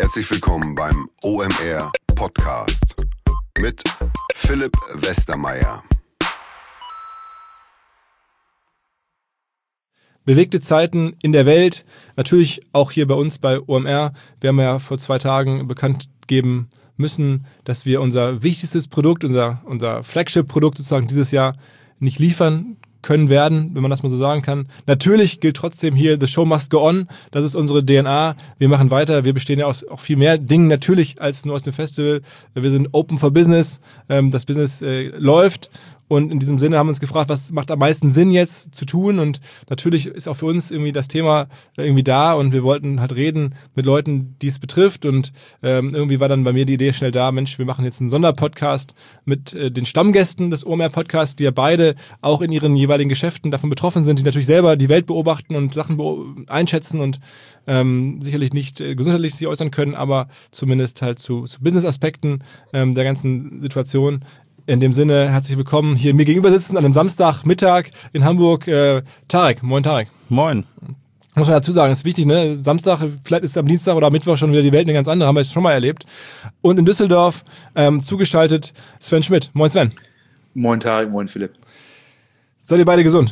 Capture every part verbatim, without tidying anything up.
Herzlich willkommen beim O M R Podcast mit Philipp Westermeier. Bewegte Zeiten in der Welt, natürlich auch hier bei uns bei O M R. Wir haben ja vor zwei Tagen bekannt geben müssen, dass wir unser wichtigstes Produkt, unser, unser Flagship-Produkt sozusagen dieses Jahr nicht liefern können werden, wenn man das mal so sagen kann. Natürlich gilt trotzdem hier, the show must go on. Das ist unsere D N A. Wir machen weiter. Wir bestehen ja aus auch viel mehr Dingen natürlich als nur aus dem Festival. Wir sind open for business. Das Business äh, läuft. Und in diesem Sinne haben wir uns gefragt, was macht am meisten Sinn jetzt zu tun? Und natürlich ist auch für uns irgendwie das Thema irgendwie da und wir wollten halt reden mit Leuten, die es betrifft. Und ähm, irgendwie war dann bei mir die Idee schnell da, Mensch, wir machen jetzt einen Sonderpodcast mit äh, den Stammgästen des O M R-Podcasts, die ja beide auch in ihren jeweiligen Geschäften davon betroffen sind, die natürlich selber die Welt beobachten und Sachen beo- einschätzen und ähm, sicherlich nicht äh, gesundheitlich sich äußern können, aber zumindest halt zu, zu Business-Aspekten ähm, der ganzen Situation. In dem Sinne, herzlich willkommen hier mir gegenüber sitzen an einem Samstagmittag in Hamburg. Äh, Tarek, moin Tarek. Moin. Muss man dazu sagen, ist wichtig, ne? Samstag, vielleicht ist am Dienstag oder am Mittwoch schon wieder die Welt eine ganz andere, haben wir es schon mal erlebt. Und in Düsseldorf ähm, zugeschaltet Sven Schmidt. Moin Sven. Moin Tarek, moin Philipp. Seid ihr beide gesund?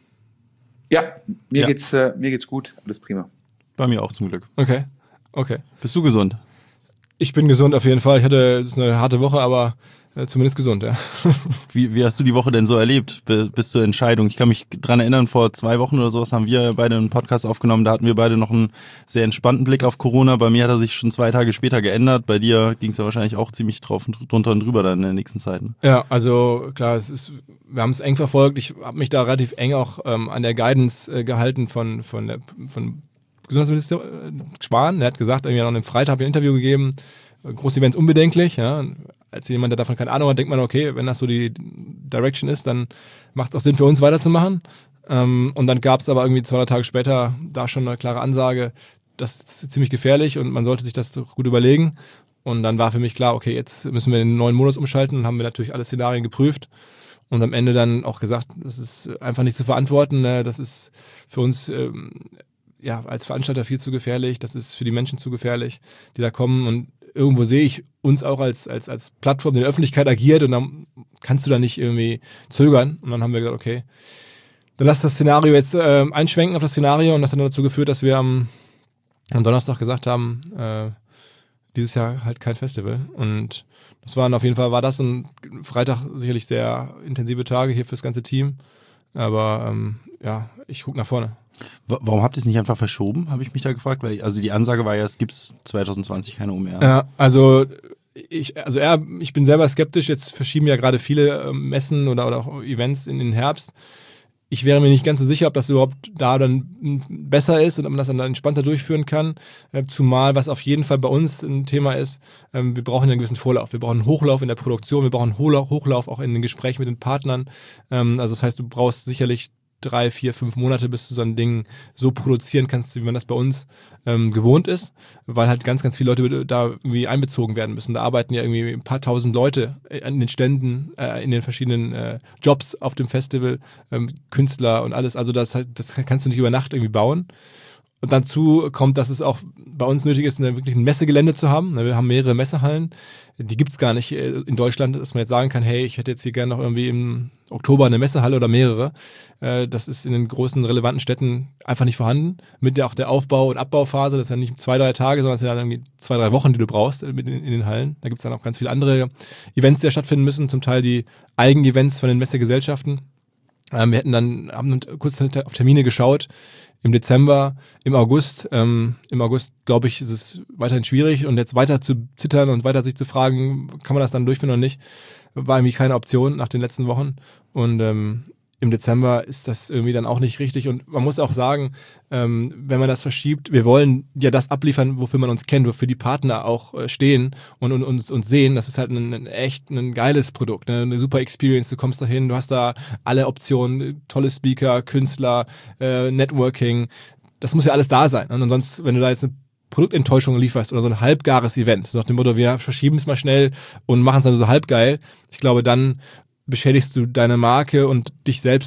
Ja, mir, Ja. Geht's, äh, mir geht's gut, alles prima. Bei mir auch zum Glück. Okay, okay. Bist du gesund? Ich bin gesund auf jeden Fall. Ich hatte es ist eine harte Woche, aber äh, zumindest gesund, ja. Wie, wie hast du die Woche denn so erlebt b- bis zur Entscheidung? Ich kann mich dran erinnern, vor zwei Wochen oder sowas haben wir beide einen Podcast aufgenommen. Da hatten wir beide noch einen sehr entspannten Blick auf Corona. Bei mir hat er sich schon zwei Tage später geändert. Bei dir ging es ja wahrscheinlich auch ziemlich drauf und drunter und drüber dann in den nächsten Zeiten. Ja, also klar, es ist, wir haben es eng verfolgt. Ich habe mich da relativ eng auch ähm, an der Guidance äh, gehalten von von der von Gesundheitsminister äh, Spahn. Der hat gesagt, irgendwie an einem Freitag habe ich ein Interview gegeben. Große Events unbedenklich, ja. Als jemand, der davon keine Ahnung hat, denkt man, okay, wenn das so die Direction ist, dann macht es auch Sinn für uns weiterzumachen. Ähm, und dann gab es aber irgendwie zwei, drei Tage später da schon eine klare Ansage, das ist ziemlich gefährlich und man sollte sich das doch gut überlegen. Und dann war für mich klar, okay, jetzt müssen wir den neuen Modus umschalten und haben wir natürlich alle Szenarien geprüft und am Ende dann auch gesagt, das ist einfach nicht zu verantworten, ne? Das ist für uns ähm, ja als Veranstalter viel zu gefährlich, das ist für die Menschen zu gefährlich, die da kommen und irgendwo sehe ich uns auch als, als, als Plattform, die in der Öffentlichkeit agiert und dann kannst du da nicht irgendwie zögern. Und dann haben wir gesagt, okay, dann lass das Szenario jetzt äh, einschwenken auf das Szenario und das hat dann dazu geführt, dass wir am, am Donnerstag gesagt haben, äh, dieses Jahr halt kein Festival. Und das waren auf jeden Fall, war das und Freitag sicherlich sehr intensive Tage hier fürs ganze Team. Aber ähm, ja, ich gucke nach vorne. Warum habt ihr es nicht einfach verschoben, habe ich mich da gefragt? Weil, also die Ansage war ja, es gibt zwanzig zwanzig keine O M R. Ja, also ich, also eher, ich bin selber skeptisch. Jetzt verschieben ja gerade viele äh, Messen oder, oder auch Events in den Herbst. Ich wäre mir nicht ganz so sicher, ob das überhaupt da dann besser ist und ob man das dann entspannter durchführen kann. Äh, zumal, was auf jeden Fall bei uns ein Thema ist, ähm, wir brauchen einen gewissen Vorlauf. Wir brauchen einen Hochlauf in der Produktion, wir brauchen einen Hochlauf, Hochlauf auch in den Gesprächen mit den Partnern. Ähm, also das heißt, du brauchst sicherlich drei, vier, fünf Monate, bis du so ein Ding so produzieren kannst, wie man das bei uns ähm, gewohnt ist, weil halt ganz, ganz viele Leute da irgendwie einbezogen werden müssen. Da arbeiten ja irgendwie ein paar tausend Leute an den Ständen, äh, in den verschiedenen äh, Jobs auf dem Festival, ähm, Künstler und alles. Also das heißt, das kannst du nicht über Nacht irgendwie bauen. Und dazu kommt, dass es auch bei uns nötig ist, eine, wirklich ein Messegelände zu haben. Wir haben mehrere Messehallen. Die gibt's gar nicht in Deutschland, dass man jetzt sagen kann, hey, ich hätte jetzt hier gerne noch irgendwie im Oktober eine Messehalle oder mehrere. Das ist in den großen, relevanten Städten einfach nicht vorhanden. Mit der, auch der Aufbau- und Abbauphase, das sind ja nicht zwei, drei Tage, sondern es sind dann irgendwie zwei, drei Wochen, die du brauchst in, in den Hallen. Da gibt's dann auch ganz viele andere Events, die ja stattfinden müssen, zum Teil die Eigenevents von den Messegesellschaften. Wir hätten dann, haben kurz auf Termine geschaut, im Dezember, im August. Ähm, Im August, glaube ich, ist es weiterhin schwierig und jetzt weiter zu zittern und weiter sich zu fragen, kann man das dann durchführen oder nicht, war irgendwie keine Option nach den letzten Wochen. Und ähm, im Dezember ist das irgendwie dann auch nicht richtig. Und man muss auch sagen, ähm, wenn man das verschiebt, wir wollen ja das abliefern, wofür man uns kennt, wofür die Partner auch äh, stehen und, und uns, uns sehen. Das ist halt ein, ein echt ein geiles Produkt, ne? Eine super Experience. Du kommst da hin, du hast da alle Optionen, tolle Speaker, Künstler, äh, Networking. Das muss ja alles da sein. Und sonst, wenn du da jetzt eine Produktenttäuschung lieferst oder so ein halbgares Event, so nach dem Motto, wir verschieben es mal schnell und machen es dann so halbgeil, ich glaube, dann beschädigst du deine Marke und dich selbst auch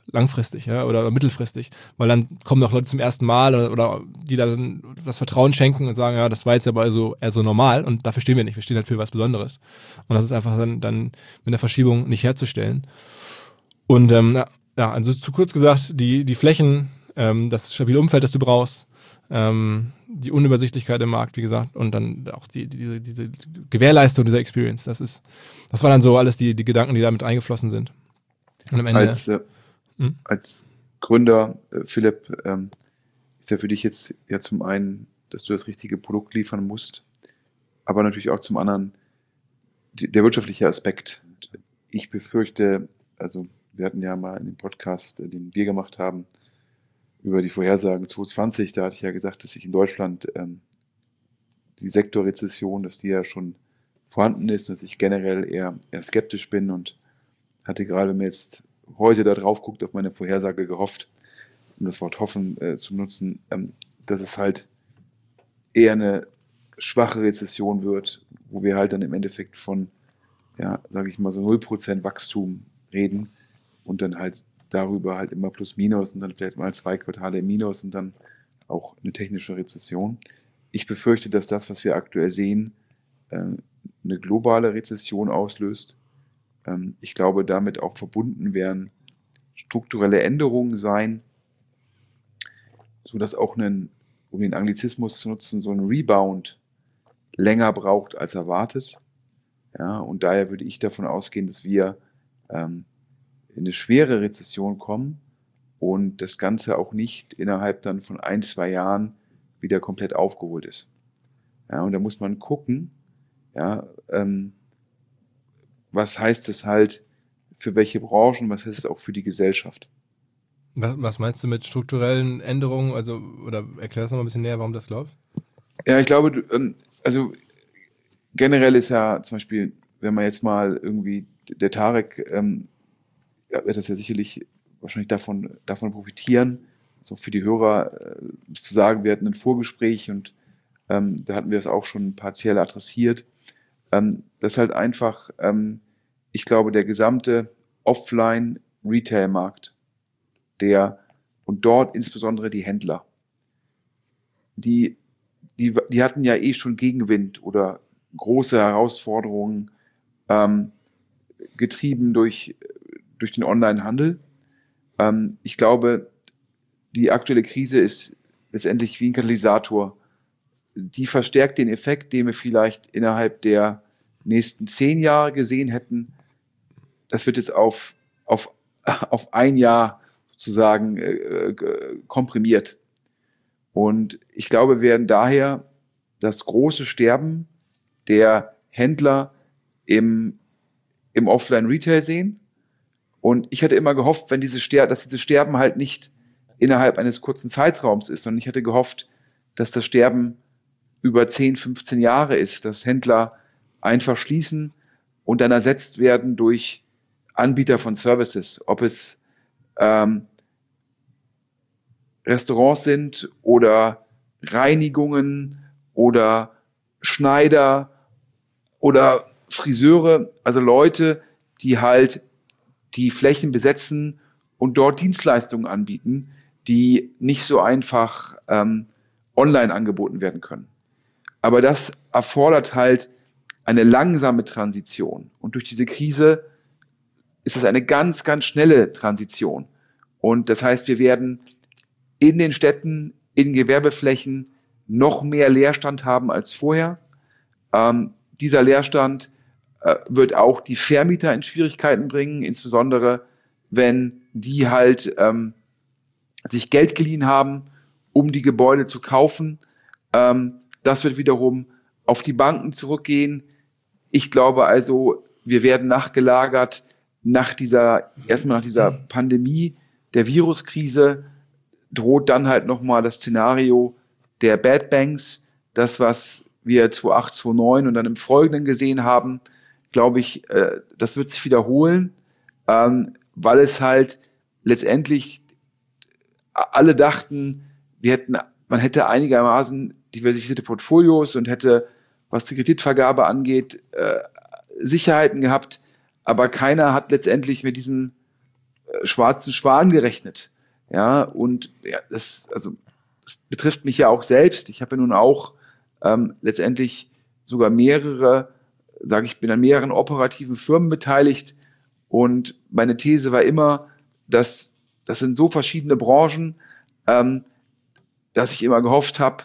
langfristig, ja, oder mittelfristig, weil dann kommen auch Leute zum ersten Mal oder, oder die dann das Vertrauen schenken und sagen, ja, das war jetzt aber also eher so normal und dafür stehen wir nicht, wir stehen halt für was Besonderes. Und das ist einfach dann, dann mit einer Verschiebung nicht herzustellen. Und ähm, ja, ja, also zu kurz gesagt, die, die Flächen, ähm, das stabile Umfeld, das du brauchst, ähm, die Unübersichtlichkeit im Markt, wie gesagt, und dann auch die, die, diese, diese Gewährleistung dieser Experience, das ist, das waren dann so alles die, die Gedanken, die damit eingeflossen sind. Und am Ende, Als, äh, hm? als Gründer, äh, Philipp, ähm, ist ja für dich jetzt ja zum einen, dass du das richtige Produkt liefern musst, aber natürlich auch zum anderen die, der wirtschaftliche Aspekt. Ich befürchte, also wir hatten ja mal in dem Podcast, den wir gemacht haben, über die Vorhersagen zwanzig zwanzig, da hatte ich ja gesagt, dass sich in Deutschland ähm, die Sektorrezession, dass die ja schon vorhanden ist und dass ich generell eher, eher skeptisch bin und hatte gerade, wenn man jetzt heute da drauf guckt, auf meine Vorhersage gehofft, um das Wort hoffen äh, zu nutzen, ähm, dass es halt eher eine schwache Rezession wird, wo wir halt dann im Endeffekt von, ja, sage ich mal, so null Prozent Wachstum reden und dann halt darüber halt immer plus minus und dann vielleicht mal zwei Quartale im Minus und dann auch eine technische Rezession. Ich befürchte, dass das, was wir aktuell sehen, äh, eine globale Rezession auslöst. Ähm, ich glaube, damit auch verbunden werden strukturelle Änderungen sein, sodass auch ein, um den Anglizismus zu nutzen, so ein Rebound länger braucht als erwartet. Ja, und daher würde ich davon ausgehen, dass wir ähm, in eine schwere Rezession kommen und das Ganze auch nicht innerhalb dann von ein, zwei Jahren wieder komplett aufgeholt ist. Ja, und da muss man gucken, ja, ähm, was heißt es halt für welche Branchen, was heißt es auch für die Gesellschaft. Was, was meinst du mit strukturellen Änderungen? Also, oder erklär das noch mal ein bisschen näher, warum das läuft? Ja, ich glaube, du, ähm, also generell ist ja zum Beispiel, wenn man jetzt mal irgendwie, der Tarek ähm, ja, wird das ja sicherlich wahrscheinlich davon, davon profitieren, so für die Hörer äh, zu sagen, wir hatten ein Vorgespräch und ähm, da hatten wir es auch schon partiell adressiert. Ähm, das ist halt einfach, ähm, ich glaube, der gesamte Offline-Retail-Markt, der und dort insbesondere die Händler, die, die, die hatten ja eh schon Gegenwind oder große Herausforderungen, ähm, getrieben durch durch den Onlinehandel. Ähm, ich glaube, die aktuelle Krise ist letztendlich wie ein Katalysator. Die verstärkt den Effekt, den wir vielleicht innerhalb der nächsten zehn Jahre gesehen hätten. Das wird jetzt auf, auf, auf ein Jahr sozusagen äh, komprimiert. Und ich glaube, wir werden daher das große Sterben der Händler im, im Offline-Retail sehen. Und ich hatte immer gehofft, wenn diese Ster- dass dieses Sterben halt nicht innerhalb eines kurzen Zeitraums ist, sondern ich hatte gehofft, dass das Sterben über zehn, fünfzehn Jahre ist, dass Händler einfach schließen und dann ersetzt werden durch Anbieter von Services, ob es ähm, Restaurants sind oder Reinigungen oder Schneider oder Friseure, also Leute, die halt die Flächen besetzen und dort Dienstleistungen anbieten, die nicht so einfach ähm, online angeboten werden können. Aber das erfordert halt eine langsame Transition. Und durch diese Krise ist es eine ganz, ganz schnelle Transition. Und das heißt, wir werden in den Städten, in Gewerbeflächen noch mehr Leerstand haben als vorher. Ähm, dieser Leerstand wird auch die Vermieter in Schwierigkeiten bringen, insbesondere wenn die halt ähm, sich Geld geliehen haben, um die Gebäude zu kaufen. Ähm, das wird wiederum auf die Banken zurückgehen. Ich glaube also, wir werden nachgelagert nach dieser, erstmal nach dieser Pandemie, der Viruskrise, droht dann halt nochmal das Szenario der Bad Banks, das, was wir zweitausendacht, zweitausendneun und dann im Folgenden gesehen haben, glaube ich, äh, das wird sich wiederholen, ähm, weil es halt letztendlich alle dachten, wir hätten, man hätte einigermaßen diversifizierte Portfolios und hätte, was die Kreditvergabe angeht, äh, Sicherheiten gehabt, aber keiner hat letztendlich mit diesen äh, schwarzen Schwan gerechnet. Ja, und ja, das, also, das betrifft mich ja auch selbst. Ich habe ja nun auch ähm, letztendlich sogar mehrere, sage ich, bin an mehreren operativen Firmen beteiligt. Und meine These war immer, dass das sind so verschiedene Branchen, ähm, dass ich immer gehofft habe,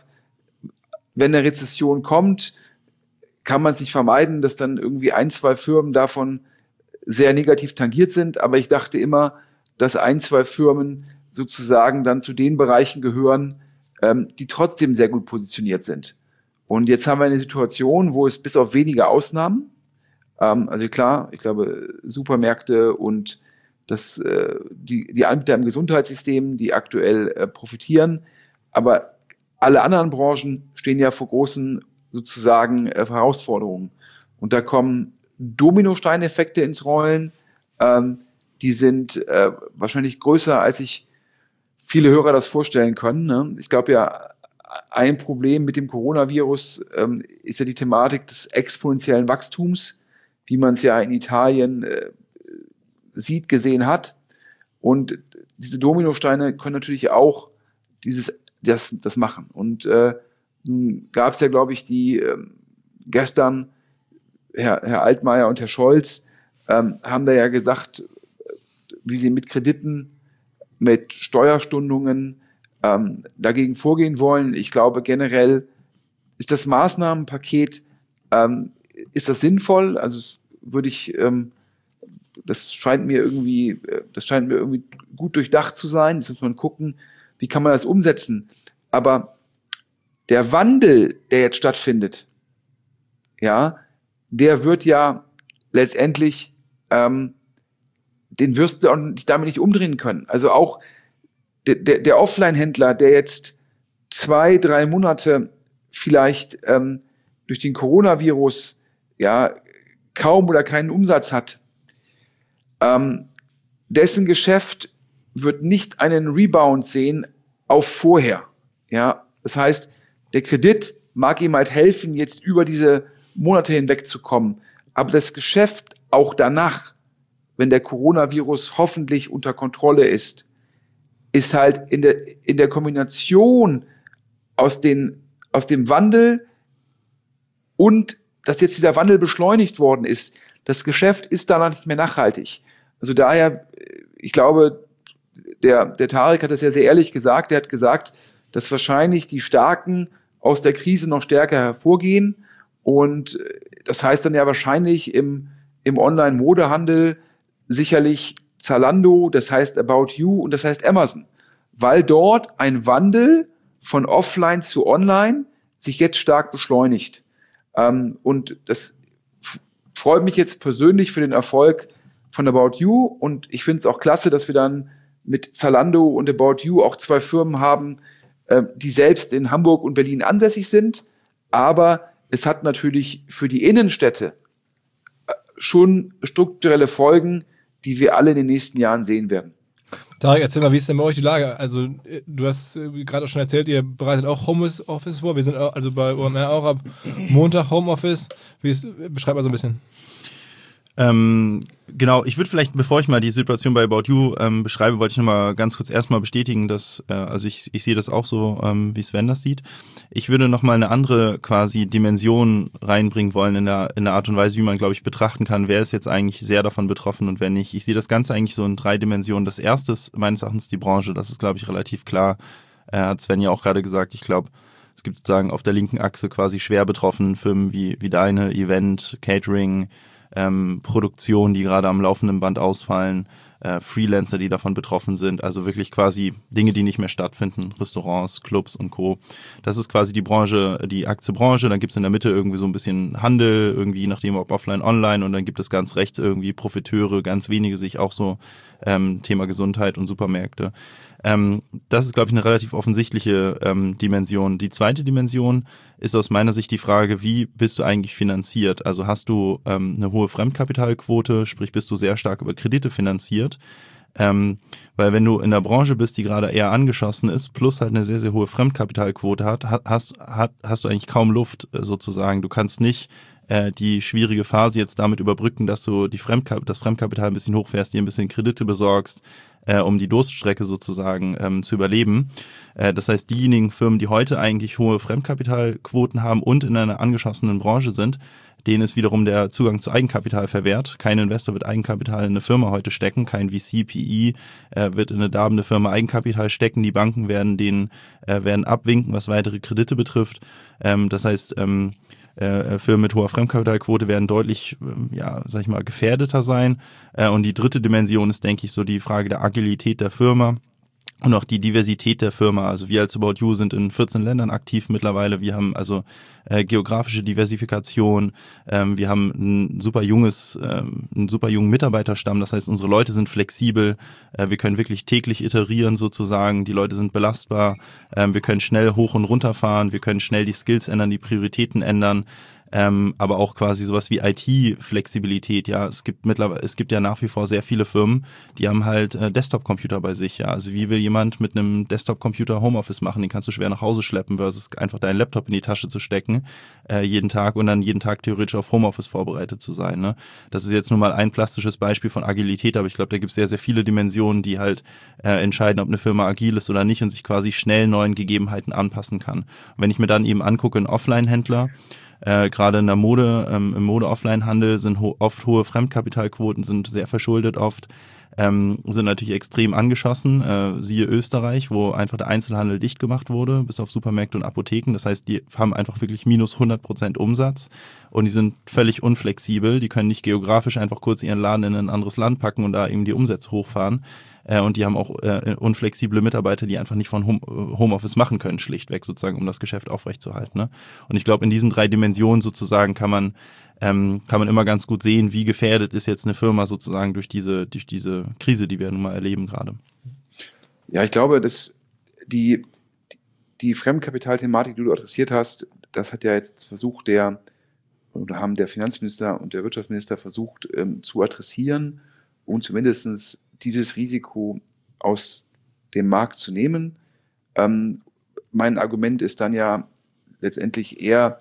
wenn eine Rezession kommt, kann man es nicht vermeiden, dass dann irgendwie ein, zwei Firmen davon sehr negativ tangiert sind. Aber ich dachte immer, dass ein, zwei Firmen sozusagen dann zu den Bereichen gehören, ähm, die trotzdem sehr gut positioniert sind. Und jetzt haben wir eine Situation, wo es bis auf wenige Ausnahmen, ähm, also klar, ich glaube, Supermärkte und das, äh, die, die Anbieter im Gesundheitssystem, die aktuell äh, profitieren, aber alle anderen Branchen stehen ja vor großen sozusagen äh, Herausforderungen. Und da kommen Dominosteineffekte ins Rollen, ähm, die sind äh, wahrscheinlich größer, als sich viele Hörer das vorstellen können. Ne? Ich glaube ja, ein Problem mit dem Coronavirus ähm, ist ja die Thematik des exponentiellen Wachstums, wie man es ja in Italien äh, sieht, gesehen hat. Und diese Dominosteine können natürlich auch dieses, das, das machen. Und äh, nun gab es ja, glaube ich, die äh, gestern, Herr, Herr Altmaier und Herr Scholz, ähm, haben da ja gesagt, wie sie mit Krediten, mit Steuerstundungen ähm, dagegen vorgehen wollen. Ich glaube, generell ist das Maßnahmenpaket, ähm, ist das sinnvoll? Also das würde ich, ähm, das scheint mir irgendwie, das scheint mir irgendwie gut durchdacht zu sein. Jetzt muss man gucken, wie kann man das umsetzen. Aber der Wandel, der jetzt stattfindet, ja, der wird ja letztendlich, ähm, den wirst du auch damit nicht umdrehen können. Also auch der, der, der Offline-Händler, der jetzt zwei, drei Monate vielleicht ähm, durch den Coronavirus ja kaum oder keinen Umsatz hat, ähm, dessen Geschäft wird nicht einen Rebound sehen auf vorher. Ja, das heißt, der Kredit mag ihm halt helfen, jetzt über diese Monate hinweg zu kommen, aber das Geschäft auch danach, wenn der Coronavirus hoffentlich unter Kontrolle ist, ist halt in der, in der Kombination aus, den, aus dem Wandel und dass jetzt dieser Wandel beschleunigt worden ist, das Geschäft ist danach nicht mehr nachhaltig. Also daher, ich glaube, der, der Tarek hat das ja sehr ehrlich gesagt, er hat gesagt, dass wahrscheinlich die Starken aus der Krise noch stärker hervorgehen und das heißt dann ja wahrscheinlich im, im Online-Modehandel sicherlich Zalando, das heißt About You und das heißt Amazon, weil dort ein Wandel von Offline zu Online sich jetzt stark beschleunigt. Ähm, und das f- freut mich jetzt persönlich für den Erfolg von About You und ich finde es auch klasse, dass wir dann mit Zalando und About You auch zwei Firmen haben, äh, die selbst in Hamburg und Berlin ansässig sind, aber es hat natürlich für die Innenstädte äh, schon strukturelle Folgen, die wir alle in den nächsten Jahren sehen werden. Tarek, erzähl mal, wie ist denn bei euch die Lage? Also du hast äh, gerade auch schon erzählt, ihr bereitet auch Homeoffice vor. Wir sind auch, also bei O M R auch ab Montag Homeoffice. Wie ist, beschreib mal so ein bisschen. Ähm, genau, ich würde vielleicht, bevor ich mal die Situation bei About You ähm, beschreibe, wollte ich nochmal ganz kurz erstmal bestätigen, dass, äh, also ich, ich sehe das auch so, ähm, wie Sven das sieht. Ich würde nochmal eine andere quasi Dimension reinbringen wollen in der, in der Art und Weise, wie man, glaube ich, betrachten kann, wer ist jetzt eigentlich sehr davon betroffen und wer nicht. Ich sehe das Ganze eigentlich so in drei Dimensionen. Das erste ist meines Erachtens die Branche, das ist, glaube ich, relativ klar. Äh, hat Sven ja auch gerade gesagt, ich glaube, es gibt sozusagen auf der linken Achse quasi schwer betroffen Firmen wie, wie deine, Event, Catering, Ähm, Produktionen, die gerade am laufenden Band ausfallen, äh, Freelancer, die davon betroffen sind, also wirklich quasi Dinge, die nicht mehr stattfinden, Restaurants, Clubs und Co. Das ist quasi die Branche, die Aktienbranche, dann gibt es in der Mitte irgendwie so ein bisschen Handel, irgendwie je nachdem ob offline, online und dann gibt es ganz rechts irgendwie Profiteure, ganz wenige sich auch so ähm, Thema Gesundheit und Supermärkte. Ähm, das ist, glaube ich, eine relativ offensichtliche ähm, Dimension. Die zweite Dimension ist aus meiner Sicht die Frage, wie bist du eigentlich finanziert? Also hast du ähm, eine hohe Fremdkapitalquote, sprich bist du sehr stark über Kredite finanziert? Ähm, weil wenn du in der Branche bist, die gerade eher angeschossen ist, plus halt eine sehr, sehr hohe Fremdkapitalquote hat, hast, hast, hast du eigentlich kaum Luft sozusagen. Du kannst nicht äh, die schwierige Phase jetzt damit überbrücken, dass du die Fremdkap- das Fremdkapital ein bisschen hochfährst, dir ein bisschen Kredite besorgst, äh, um die Durststrecke sozusagen ähm, zu überleben. Äh, das heißt, diejenigen Firmen, die heute eigentlich hohe Fremdkapitalquoten haben und in einer angeschossenen Branche sind, denen ist wiederum der Zugang zu Eigenkapital verwehrt. Kein Investor wird Eigenkapital in eine Firma heute stecken, kein V C, P E äh, wird in eine darbende Firma Eigenkapital stecken. Die Banken werden denen äh, werden abwinken, was weitere Kredite betrifft. Ähm, das heißt, ähm, äh, Firmen mit hoher Fremdkapitalquote werden deutlich, äh, ja, sag ich mal, gefährdeter sein. Äh, und die dritte Dimension ist, denke ich, so die Frage der Agilität der Firma. Und auch die Diversität der Firma. Also wir als About You sind in vierzehn Ländern aktiv mittlerweile. Wir haben also äh, geografische Diversifikation. Ähm, wir haben ein super junges, ähm, einen super jungen Mitarbeiterstamm. Das heißt, unsere Leute sind flexibel. Äh, wir können wirklich täglich iterieren sozusagen. Die Leute sind belastbar. Ähm, wir können schnell hoch und runter fahren. Wir können schnell die Skills ändern, die Prioritäten ändern. Ähm, aber auch quasi sowas wie I T-Flexibilität, ja. Es gibt mittlerweile, es gibt ja nach wie vor sehr viele Firmen, die haben halt äh, Desktop-Computer bei sich, ja. Also wie will jemand mit einem Desktop-Computer Homeoffice machen? Den kannst du schwer nach Hause schleppen, versus einfach deinen Laptop in die Tasche zu stecken, äh, jeden Tag und dann jeden Tag theoretisch auf Homeoffice vorbereitet zu sein, ne. Das ist jetzt nur mal ein plastisches Beispiel von Agilität, aber ich glaube, da gibt es sehr, sehr viele Dimensionen, die halt äh, entscheiden, ob eine Firma agil ist oder nicht und sich quasi schnell neuen Gegebenheiten anpassen kann. Und wenn ich mir dann eben angucke, einen Offline-Händler, Äh, gerade in der Mode, ähm, im Mode-Offline-Handel sind ho- oft hohe Fremdkapitalquoten, sind sehr verschuldet oft, ähm, sind natürlich extrem angeschossen, äh, siehe Österreich, wo einfach der Einzelhandel dicht gemacht wurde, bis auf Supermärkte und Apotheken. Das heißt, die haben einfach wirklich minus hundert Prozent Umsatz und die sind völlig unflexibel. Die können nicht geografisch einfach kurz ihren Laden in ein anderes Land packen und da eben die Umsätze hochfahren. Äh, und die haben auch äh, unflexible Mitarbeiter, die einfach nicht von Home, Homeoffice machen können, schlichtweg sozusagen, um das Geschäft aufrechtzuerhalten. Ne? Und ich glaube, in diesen drei Dimensionen sozusagen kann man ähm, kann man immer ganz gut sehen, wie gefährdet ist jetzt eine Firma sozusagen durch diese durch diese Krise, die wir nun mal erleben gerade. Ja, ich glaube, dass die die Fremdkapitalthematik, die du adressiert hast, das hat ja jetzt versucht der oder haben der Finanzminister und der Wirtschaftsminister versucht ähm, zu adressieren, um zumindest dieses Risiko aus dem Markt zu nehmen. Ähm, mein Argument ist dann ja letztendlich eher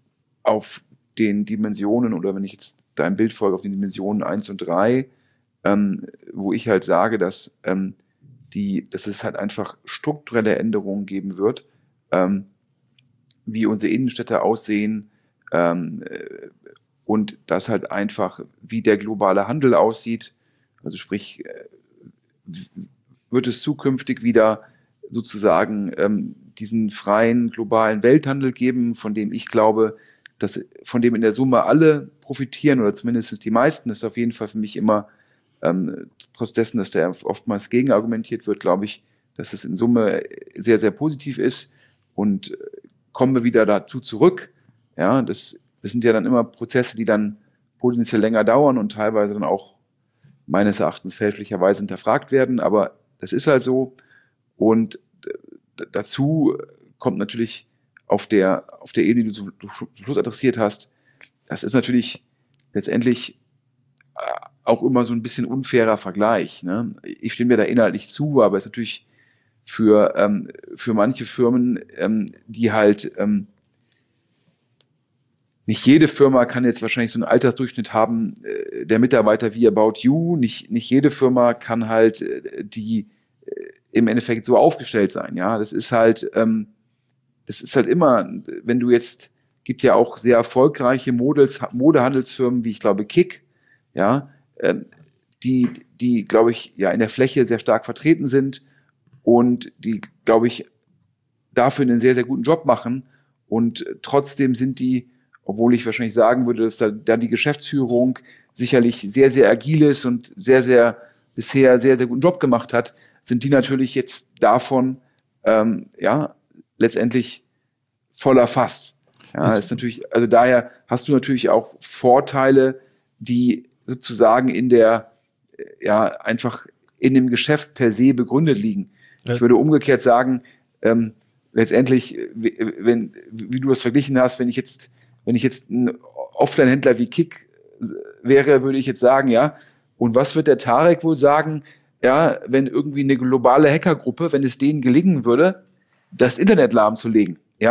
auf den Dimensionen, oder wenn ich jetzt dein Bild folge, auf den Dimensionen eins und drei, ähm, wo ich halt sage, dass, ähm, die, dass es halt einfach strukturelle Änderungen geben wird, ähm, wie unsere Innenstädte aussehen, ähm, und das halt einfach, wie der globale Handel aussieht. Also sprich, wird es zukünftig wieder sozusagen ähm, diesen freien globalen Welthandel geben, von dem ich glaube, dass von dem in der Summe alle profitieren oder zumindest die meisten. Das ist auf jeden Fall für mich immer, ähm, trotz dessen, dass da oftmals gegenargumentiert wird, glaube ich, dass es in Summe sehr, sehr positiv ist. Und kommen wir wieder dazu zurück. Ja, das, das sind ja dann immer Prozesse, die dann potenziell länger dauern und teilweise dann auch meines Erachtens fälschlicherweise hinterfragt werden, aber das ist halt so. Und d- dazu kommt natürlich auf der, auf der Ebene, die du zum Schluss adressiert hast, das ist natürlich letztendlich auch immer so ein bisschen unfairer Vergleich. Ne? Ich stimme dir da inhaltlich zu, aber es ist natürlich für, ähm, für manche Firmen, ähm, die halt ähm, nicht jede Firma kann jetzt wahrscheinlich so einen Altersdurchschnitt haben, äh, der Mitarbeiter wie About You. Nicht, nicht jede Firma kann halt äh, die äh, im Endeffekt so aufgestellt sein. Ja, das ist halt, ähm, das ist halt immer, wenn du jetzt, gibt ja auch sehr erfolgreiche Models, Modehandelsfirmen, wie ich glaube Kick, ja, ähm, die, die glaube ich ja in der Fläche sehr stark vertreten sind und die, glaube ich, dafür einen sehr, sehr guten Job machen und trotzdem sind die, obwohl ich wahrscheinlich sagen würde, dass da, da die Geschäftsführung sicherlich sehr, sehr agil ist und sehr, sehr bisher sehr, sehr guten Job gemacht hat, sind die natürlich jetzt davon ähm, ja letztendlich voll erfasst. Ja, das ist natürlich, also daher hast du natürlich auch Vorteile, die sozusagen in der, ja, einfach in dem Geschäft per se begründet liegen. Ja. Ich würde umgekehrt sagen, ähm, letztendlich, wenn, wie du das verglichen hast, wenn ich jetzt Wenn ich jetzt ein Offline-Händler wie Kick wäre, würde ich jetzt sagen, ja, und was wird der Tarek wohl sagen, ja, wenn irgendwie eine globale Hackergruppe, wenn es denen gelingen würde, das Internet lahmzulegen, ja,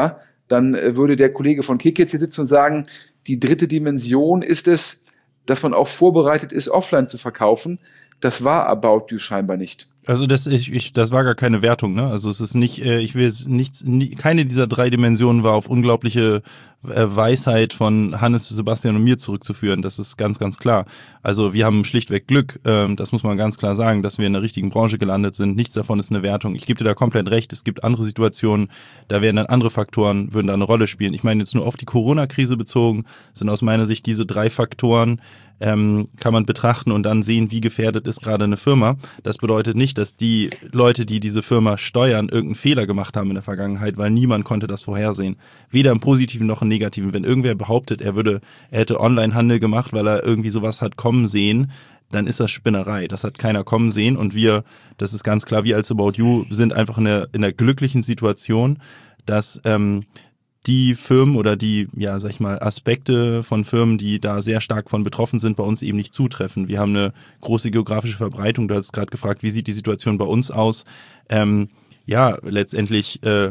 dann äh, würde der Kollege von Kick jetzt hier sitzen und sagen, die dritte Dimension ist es, dass man auch vorbereitet ist, offline zu verkaufen. Das war About You scheinbar nicht. Also das, ich, ich, das war gar keine Wertung, ne? Also es ist nicht, äh, ich will jetzt nichts, nie, keine dieser drei Dimensionen war auf unglaubliche äh, Weisheit von Hannes, Sebastian und mir zurückzuführen. Das ist ganz, ganz klar. Also wir haben schlichtweg Glück, ähm, das muss man ganz klar sagen, dass wir in der richtigen Branche gelandet sind. Nichts davon ist eine Wertung. Ich gebe dir da komplett recht. Es gibt andere Situationen, da werden dann andere Faktoren, würden da eine Rolle spielen. Ich meine jetzt nur auf die Corona-Krise bezogen, sind aus meiner Sicht diese drei Faktoren, ähm, kann man betrachten und dann sehen, wie gefährdet ist gerade eine Firma. Das bedeutet nicht, dass die Leute, die diese Firma steuern, irgendeinen Fehler gemacht haben in der Vergangenheit, weil niemand konnte das vorhersehen. Weder im Positiven noch im Negativen. Wenn irgendwer behauptet, er würde, er hätte Onlinehandel gemacht, weil er irgendwie sowas hat kommen sehen, dann ist das Spinnerei. Das hat keiner kommen sehen und wir, das ist ganz klar, wir als About You sind einfach in der, in der glücklichen Situation, dass ähm, die Firmen oder die, ja, sag ich mal, Aspekte von Firmen, die da sehr stark von betroffen sind, bei uns eben nicht zutreffen. Wir haben eine große geografische Verbreitung. Du hast gerade gefragt, wie sieht die Situation bei uns aus? Ähm, ja, letztendlich äh,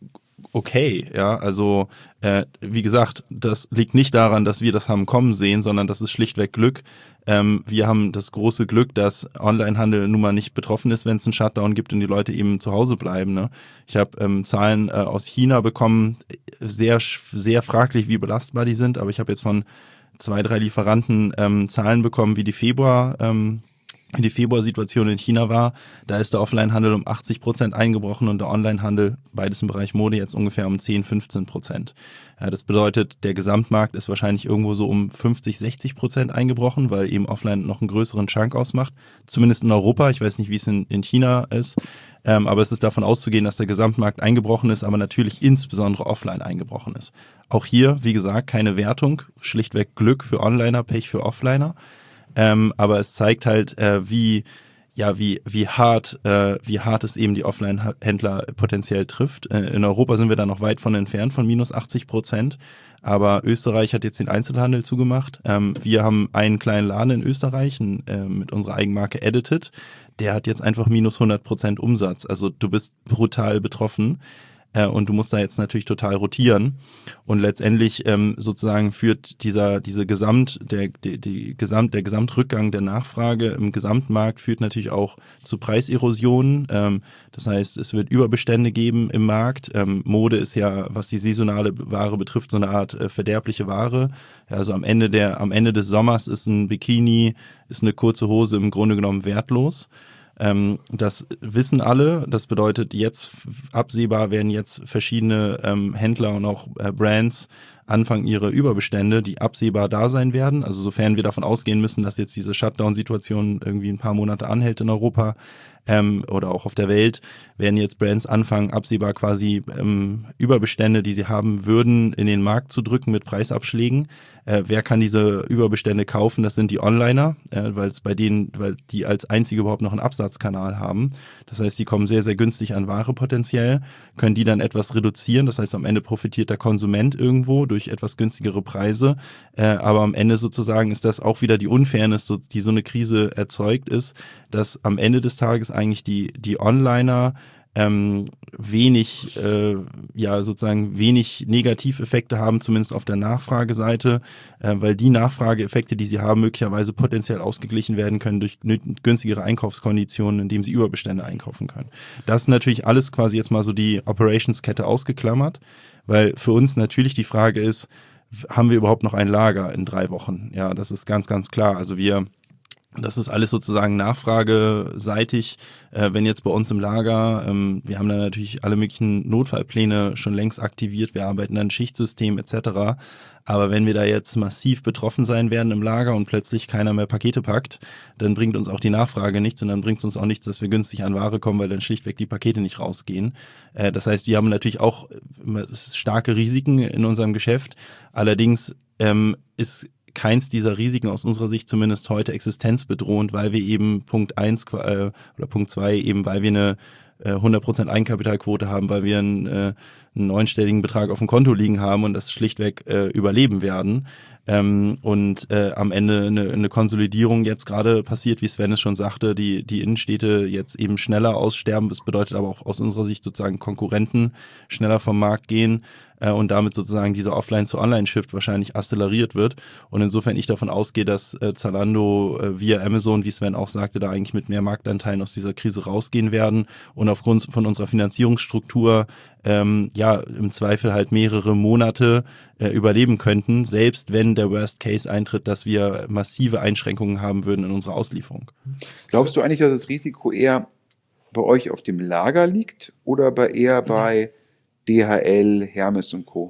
okay, ja, also äh, wie gesagt, das liegt nicht daran, dass wir das haben kommen sehen, sondern das ist schlichtweg Glück. Ähm, wir haben das große Glück, dass Onlinehandel nun mal nicht betroffen ist, wenn es einen Shutdown gibt und die Leute eben zu Hause bleiben. Ne? Ich habe ähm, Zahlen äh, aus China bekommen, sehr sehr fraglich, wie belastbar die sind, aber ich habe jetzt von zwei, drei Lieferanten ähm, Zahlen bekommen, wie die Februar ähm, wie die Februarsituation in China war. Da ist der Offline-Handel um achtzig Prozent eingebrochen und der Online-Handel, beides im Bereich Mode, jetzt ungefähr um zehn, fünfzehn Prozent. Ja, das bedeutet, der Gesamtmarkt ist wahrscheinlich irgendwo so um fünfzig, sechzig Prozent eingebrochen, weil eben Offline noch einen größeren Chunk ausmacht. Zumindest in Europa. Ich weiß nicht, wie es in, in China ist. Ähm, aber es ist davon auszugehen, dass der Gesamtmarkt eingebrochen ist, aber natürlich insbesondere Offline eingebrochen ist. Auch hier, wie gesagt, keine Wertung. Schlichtweg Glück für Onliner, Pech für Offliner. Ähm, aber es zeigt halt, äh, wie ja wie wie hart äh, wie hart es eben die Offline-Händler potenziell trifft. Äh, in Europa sind wir da noch weit von entfernt von minus achtzig Prozent. Aber Österreich hat jetzt den Einzelhandel zugemacht. Ähm, wir haben einen kleinen Laden in Österreich äh, mit unserer Eigenmarke Edited. Der hat jetzt einfach minus hundert Prozent Umsatz. Also du bist brutal betroffen. Und du musst da jetzt natürlich total rotieren und letztendlich ähm, sozusagen führt dieser diese Gesamt der die, die Gesamt der Gesamtrückgang der Nachfrage im Gesamtmarkt führt natürlich auch zu Preiserosionen. Ähm, das heißt, es wird Überbestände geben im Markt. Ähm, Mode ist ja, was die saisonale Ware betrifft, so eine Art äh, verderbliche Ware. Ja, also am Ende der am Ende des Sommers ist ein Bikini, ist eine kurze Hose im Grunde genommen wertlos. Ähm, das wissen alle. Das bedeutet, jetzt absehbar werden jetzt verschiedene ähm, Händler und auch äh, Brands anfangen, ihre Überbestände, die absehbar da sein werden. Also sofern wir davon ausgehen müssen, dass jetzt diese Shutdown-Situation irgendwie ein paar Monate anhält in Europa ähm, oder auch auf der Welt, werden jetzt Brands anfangen, absehbar quasi ähm, Überbestände, die sie haben würden, in den Markt zu drücken mit Preisabschlägen. Äh, wer kann diese Überbestände kaufen? Das sind die Onliner, äh, weil es bei denen, weil die als einzige überhaupt noch einen Absatzkanal haben. Das heißt, die kommen sehr, sehr günstig an Ware potenziell, können die dann etwas reduzieren. Das heißt, am Ende profitiert der Konsument irgendwo durch etwas günstigere Preise. Äh, aber am Ende sozusagen ist das auch wieder die Unfairness, so, die so eine Krise erzeugt ist, dass am Ende des Tages eigentlich die, die Onliner ähm, wenig, äh, ja sozusagen wenig Negativeffekte haben, zumindest auf der Nachfrageseite, äh, weil die Nachfrageeffekte, die sie haben, möglicherweise potenziell ausgeglichen werden können durch günstigere Einkaufskonditionen, indem sie Überbestände einkaufen können. Das ist natürlich alles quasi jetzt mal so die Operationskette ausgeklammert, weil für uns natürlich die Frage ist, haben wir überhaupt noch ein Lager in drei Wochen? Ja, das ist ganz, ganz klar. Also wir Das ist alles sozusagen nachfrageseitig. Äh, wenn jetzt bei uns im Lager, ähm, wir haben da natürlich alle möglichen Notfallpläne schon längst aktiviert, wir arbeiten an Schichtsystem et cetera. Aber wenn wir da jetzt massiv betroffen sein werden im Lager und plötzlich keiner mehr Pakete packt, dann bringt uns auch die Nachfrage nichts und dann bringt es uns auch nichts, dass wir günstig an Ware kommen, weil dann schlichtweg die Pakete nicht rausgehen. Äh, das heißt, wir haben natürlich auch starke Risiken in unserem Geschäft. Allerdings ähm, ist keins dieser Risiken aus unserer Sicht zumindest heute existenzbedrohend, weil wir eben Punkt eins äh, oder Punkt zwei eben, weil wir eine äh, hundert Prozent Eigenkapitalquote haben, weil wir einen, äh, einen neunstelligen Betrag auf dem Konto liegen haben und das schlichtweg äh, überleben werden. Ähm, und äh, am Ende eine, eine Konsolidierung jetzt gerade passiert, wie Sven es schon sagte, die, die Innenstädte jetzt eben schneller aussterben. Das bedeutet aber auch aus unserer Sicht sozusagen Konkurrenten schneller vom Markt gehen äh, und damit sozusagen dieser Offline-zu-Online-Shift wahrscheinlich acceleriert wird. Und insofern ich davon ausgehe, dass äh, Zalando äh, via Amazon, wie Sven auch sagte, da eigentlich mit mehr Marktanteilen aus dieser Krise rausgehen werden und aufgrund von unserer Finanzierungsstruktur ähm, ja im Zweifel halt mehrere Monate äh, überleben könnten, selbst wenn der Worst Case eintritt, dass wir massive Einschränkungen haben würden in unserer Auslieferung. Glaubst du eigentlich, dass das Risiko eher bei euch auf dem Lager liegt oder bei eher bei D H L, Hermes und Co.?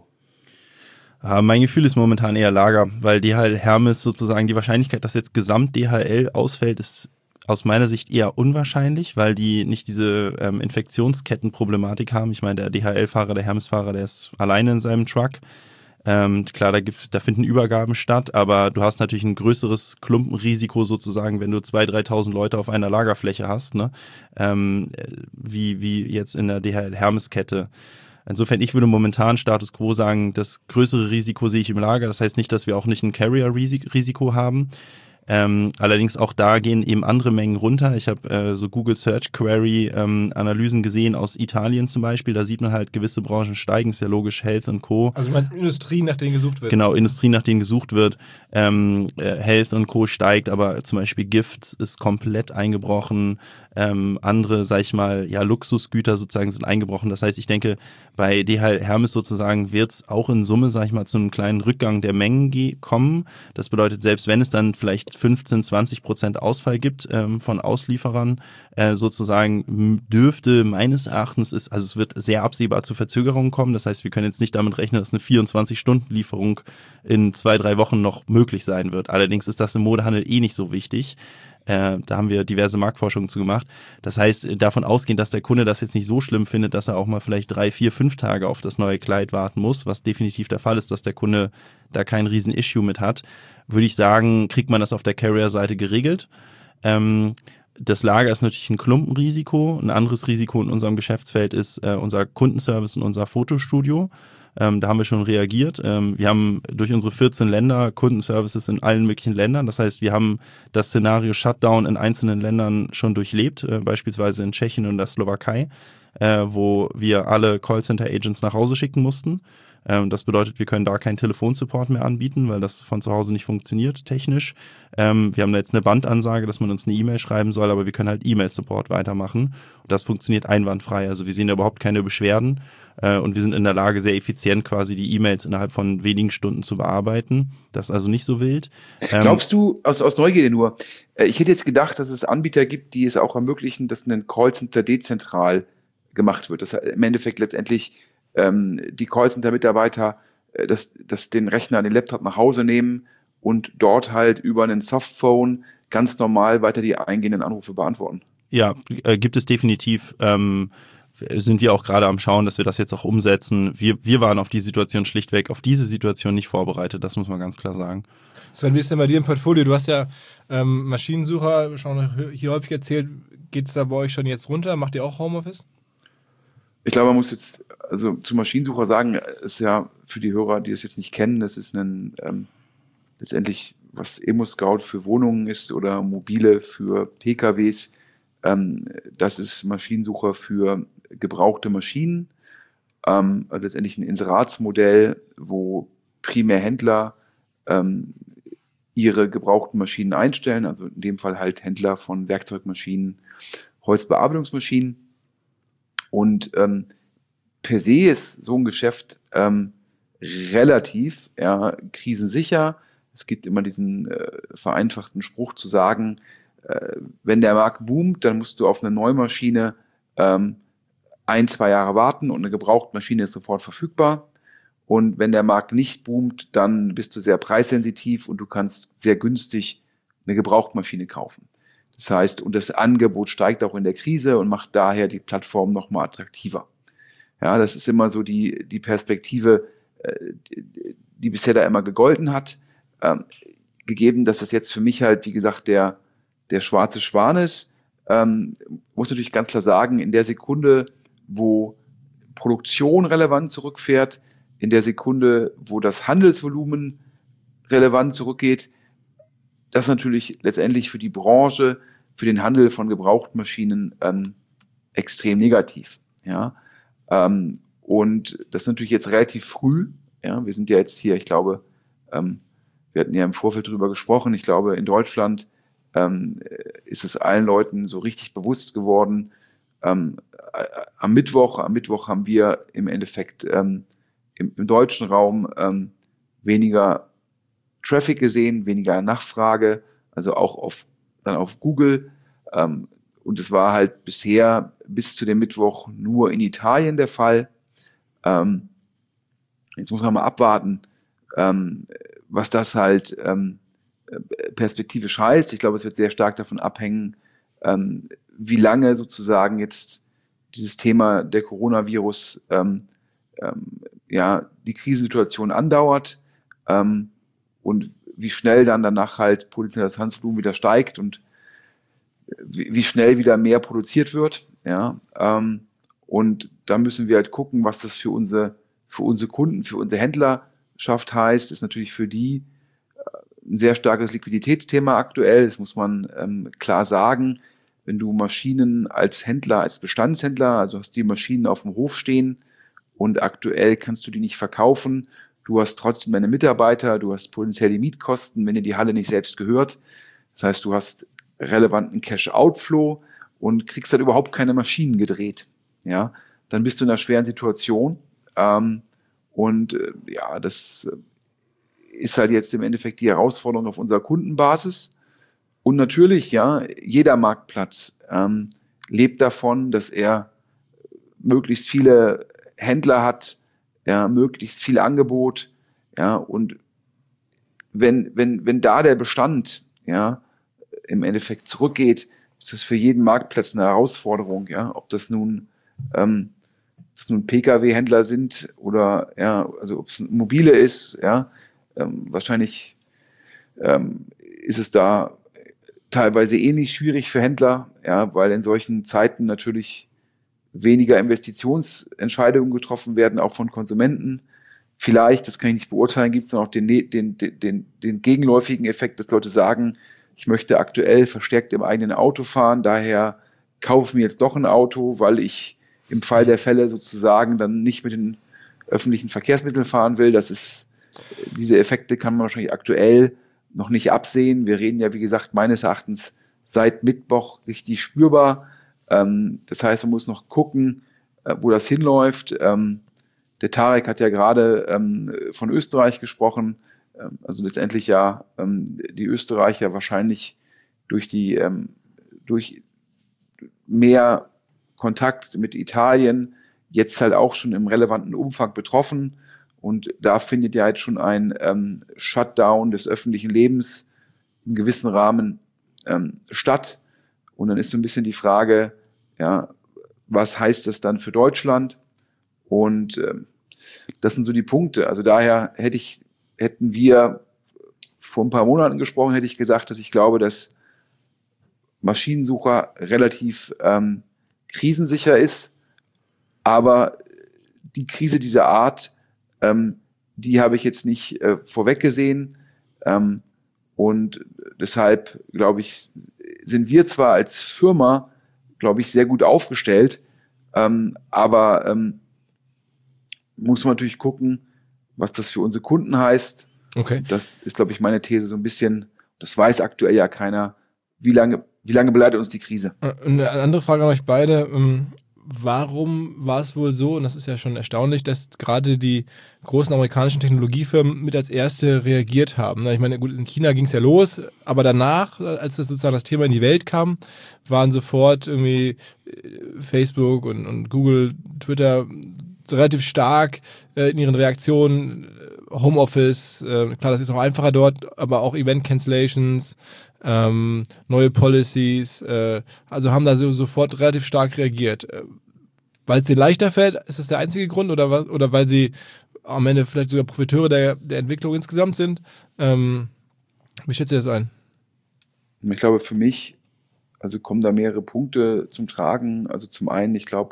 Uh, mein Gefühl ist momentan eher Lager, weil D H L, Hermes sozusagen, die Wahrscheinlichkeit, dass jetzt gesamt D H L ausfällt, ist aus meiner Sicht eher unwahrscheinlich, weil die nicht diese ähm, Infektionskettenproblematik haben. Ich meine, der D H L-Fahrer, der Hermes-Fahrer, der ist alleine in seinem Truck. Ähm, klar, da gibt's, da finden Übergaben statt, aber du hast natürlich ein größeres Klumpenrisiko sozusagen, wenn du zweitausend, dreitausend Leute auf einer Lagerfläche hast, ne? ähm, wie, wie jetzt in der D H L-Hermes-Kette. Insofern, ich würde momentan Status Quo sagen, das größere Risiko sehe ich im Lager. Das heißt nicht, dass wir auch nicht ein Carrier-Risiko haben. Ähm, allerdings auch da gehen eben andere Mengen runter. Ich habe äh, so Google Search Query ähm, Analysen gesehen aus Italien zum Beispiel. Da sieht man halt, gewisse Branchen steigen, ist ja logisch, Health und Co. Also du meinst Industrie, nach denen gesucht wird? Genau, Industrie, nach denen gesucht wird. Ähm, äh, Health und Co. steigt, aber zum Beispiel Gifts ist komplett eingebrochen. Ähm, andere, sag ich mal, ja, Luxusgüter sozusagen sind eingebrochen. Das heißt, ich denke, bei D H L Hermes sozusagen wird es auch in Summe, sag ich mal, zu einem kleinen Rückgang der Mengen ge- kommen. Das bedeutet, selbst wenn es dann vielleicht fünfzehn, zwanzig Prozent Ausfall gibt ähm, von Auslieferern, äh, sozusagen dürfte meines Erachtens, ist, also es wird sehr absehbar zu Verzögerungen kommen. Das heißt, wir können jetzt nicht damit rechnen, dass eine vierundzwanzig-Stunden-Lieferung in zwei, drei Wochen noch möglich sein wird. Allerdings ist das im Modehandel eh nicht so wichtig. Äh, da haben wir diverse Marktforschungen zu gemacht. Das heißt, davon ausgehend, dass der Kunde das jetzt nicht so schlimm findet, dass er auch mal vielleicht drei, vier, fünf Tage auf das neue Kleid warten muss, was definitiv der Fall ist, dass der Kunde da kein riesen Issue mit hat, würde ich sagen, kriegt man das auf der Carrier-Seite geregelt. Ähm, das Lager ist natürlich ein Klumpenrisiko. Ein anderes Risiko in unserem Geschäftsfeld ist äh, unser Kundenservice und unser Fotostudio. Ähm, da haben wir schon reagiert. Ähm, wir haben durch unsere vierzehn Länder Kundenservices in allen möglichen Ländern. Das heißt, wir haben das Szenario Shutdown in einzelnen Ländern schon durchlebt, äh, beispielsweise in Tschechien und der Slowakei, äh, wo wir alle Callcenter-Agents nach Hause schicken mussten. Ähm, das bedeutet, wir können da keinen Telefonsupport mehr anbieten, weil das von zu Hause nicht funktioniert technisch. Ähm, wir haben da jetzt eine Bandansage, dass man uns eine E-Mail schreiben soll, aber wir können halt E-Mail-Support weitermachen. Und das funktioniert einwandfrei. Also wir sehen da überhaupt keine Beschwerden äh, und wir sind in der Lage, sehr effizient quasi die E-Mails innerhalb von wenigen Stunden zu bearbeiten. Das ist also nicht so wild. Ähm, Glaubst du, aus, aus Neugierde nur, äh, ich hätte jetzt gedacht, dass es Anbieter gibt, die es auch ermöglichen, dass ein Callcenter dezentral gemacht wird. Das im Endeffekt letztendlich ähm, die Callcenter-Mitarbeiter äh, das, das den Rechner, den Laptop nach Hause nehmen und dort halt über einen Softphone ganz normal weiter die eingehenden Anrufe beantworten. Ja, äh, gibt es definitiv. Ähm, sind wir auch gerade am Schauen, dass wir das jetzt auch umsetzen. Wir, wir waren auf die Situation schlichtweg, auf diese Situation nicht vorbereitet, das muss man ganz klar sagen. Sven, wie ist denn bei dir im Portfolio? Du hast ja ähm, Maschinensucher schon hier häufig erzählt. Geht es da bei euch schon jetzt runter? Macht ihr auch Homeoffice? Ich glaube, man muss jetzt also zu Maschinensucher sagen, ist ja für die Hörer, die es jetzt nicht kennen, das ist ein ähm, letztendlich, was Emo-Scout für Wohnungen ist oder Mobile für P K Ws. Ähm, das ist Maschinensucher für gebrauchte Maschinen. Ähm, also letztendlich ein Inseratsmodell, wo primär Händler ähm, ihre gebrauchten Maschinen einstellen, also in dem Fall halt Händler von Werkzeugmaschinen, Holzbearbeitungsmaschinen. Und ähm, per se ist so ein Geschäft ähm, relativ ja, krisensicher. Es gibt immer diesen äh, vereinfachten Spruch zu sagen, äh, wenn der Markt boomt, dann musst du auf eine Neumaschine ähm, ein, zwei Jahre warten und eine Gebrauchtmaschine ist sofort verfügbar. Und wenn der Markt nicht boomt, dann bist du sehr preissensitiv und du kannst sehr günstig eine Gebrauchtmaschine kaufen. Das heißt, und das Angebot steigt auch in der Krise und macht daher die Plattform nochmal attraktiver. Ja, das ist immer so die, die Perspektive, die, die bisher da immer gegolten hat. Ähm, gegeben, dass das jetzt für mich halt, wie gesagt, der, der schwarze Schwan ist, ähm, muss natürlich ganz klar sagen, in der Sekunde, wo Produktion relevant zurückfährt, in der Sekunde, wo das Handelsvolumen relevant zurückgeht, das natürlich letztendlich für die Branche, für den Handel von Gebrauchtmaschinen ähm, extrem negativ. Ja? Ähm, und das ist natürlich jetzt relativ früh. Ja? Wir sind ja jetzt hier, ich glaube, ähm, wir hatten ja im Vorfeld drüber gesprochen, ich glaube, in Deutschland ähm, ist es allen Leuten so richtig bewusst geworden. Ähm, äh, am Mittwoch, am Mittwoch haben wir im Endeffekt ähm, im, im deutschen Raum ähm, weniger Traffic gesehen, weniger Nachfrage, also auch auf, dann auf Google. Ähm, und es war halt bisher bis zu dem Mittwoch nur in Italien der Fall. Ähm, jetzt muss man mal abwarten, ähm, was das halt ähm, perspektivisch heißt. Ich glaube, es wird sehr stark davon abhängen, ähm, wie lange sozusagen jetzt dieses Thema der Coronavirus ähm, ähm, ja, die Krisensituation andauert. Ähm, und wie schnell dann danach halt potenziell das Handelsvolumen wieder steigt und wie, wie schnell wieder mehr produziert wird. Ja, ähm, und da müssen wir halt gucken, was das für unsere, für unsere Kunden, für unsere Händlerschaft heißt. Ist natürlich für die ein sehr starkes Liquiditätsthema aktuell. Das muss man ähm, klar sagen. Wenn du Maschinen als Händler, als Bestandshändler, also hast die Maschinen auf dem Hof stehen und aktuell kannst du die nicht verkaufen, du hast trotzdem deine Mitarbeiter, du hast potenziell die Mietkosten, wenn dir die Halle nicht selbst gehört. Das heißt, du hast relevanten Cash-Outflow und kriegst dann überhaupt keine Maschinen gedreht. Ja, dann bist du in einer schweren Situation. Ähm, und äh, ja, das ist halt jetzt im Endeffekt die Herausforderung auf unserer Kundenbasis. Und natürlich, ja, jeder Marktplatz ähm, lebt davon, dass er möglichst viele Händler hat, ja, möglichst viel Angebot, ja, und wenn, wenn, wenn da der Bestand, ja, im Endeffekt zurückgeht, ist das für jeden Marktplatz eine Herausforderung, ja, ob das nun, ähm, das nun P K W-Händler sind oder, ja, also ob es mobile ist, ja, ähm, wahrscheinlich ähm, ist es da teilweise ähnlich schwierig für Händler, ja, weil in solchen Zeiten natürlich weniger Investitionsentscheidungen getroffen werden, auch von Konsumenten. Vielleicht, das kann ich nicht beurteilen, gibt es dann auch den, den, den, den, den gegenläufigen Effekt, dass Leute sagen, ich möchte aktuell verstärkt im eigenen Auto fahren, daher kaufe ich mir jetzt doch ein Auto, weil ich im Fall der Fälle sozusagen dann nicht mit den öffentlichen Verkehrsmitteln fahren will. Das ist, diese Effekte kann man wahrscheinlich aktuell noch nicht absehen. Wir reden ja, wie gesagt, meines Erachtens seit Mittwoch richtig spürbar. Ähm, das heißt, man muss noch gucken, äh, wo das hinläuft. Ähm, der Tarek hat ja gerade ähm, von Österreich gesprochen. Ähm, also letztendlich ja ähm, die Österreicher wahrscheinlich durch die ähm, durch mehr Kontakt mit Italien jetzt halt auch schon im relevanten Umfang betroffen. Und da findet ja jetzt schon ein ähm, Shutdown des öffentlichen Lebens im gewissen Rahmen ähm, statt. Und dann ist so ein bisschen die Frage, ja, was heißt das dann für Deutschland? Und ähm, das sind so die Punkte. Also daher hätte ich, hätten wir vor ein paar Monaten gesprochen, hätte ich gesagt, dass ich glaube, dass Maschinensucher relativ ähm, krisensicher ist. Aber die Krise dieser Art, ähm, die habe ich jetzt nicht äh, vorweggesehen. Ähm, und deshalb, glaube ich, sind wir zwar als Firma, glaube ich, sehr gut aufgestellt, ähm, aber ähm, muss man natürlich gucken, was das für unsere Kunden heißt. Okay. Das ist, glaube ich, meine These so ein bisschen, das weiß aktuell ja keiner, wie lange, wie lange begleitet uns die Krise. Eine andere Frage an euch beide. Warum war es wohl so, und das ist ja schon erstaunlich, dass gerade die großen amerikanischen Technologiefirmen mit als erste reagiert haben? Ich meine, gut, in China ging es ja los, aber danach, als das sozusagen das Thema in die Welt kam, waren sofort irgendwie Facebook und, und Google, Twitter relativ stark äh, in ihren Reaktionen. Homeoffice, äh, klar, das ist auch einfacher dort, aber auch Event-Cancellations, ähm, neue Policies, äh, also haben da so, sofort relativ stark reagiert. Äh, weil es denen leichter fällt, ist das der einzige Grund, oder, oder weil sie am Ende vielleicht sogar Profiteure der, der Entwicklung insgesamt sind? Ähm, wie schätzt ihr das ein? Ich glaube, für mich, also kommen da mehrere Punkte zum Tragen. Also zum einen, ich glaube,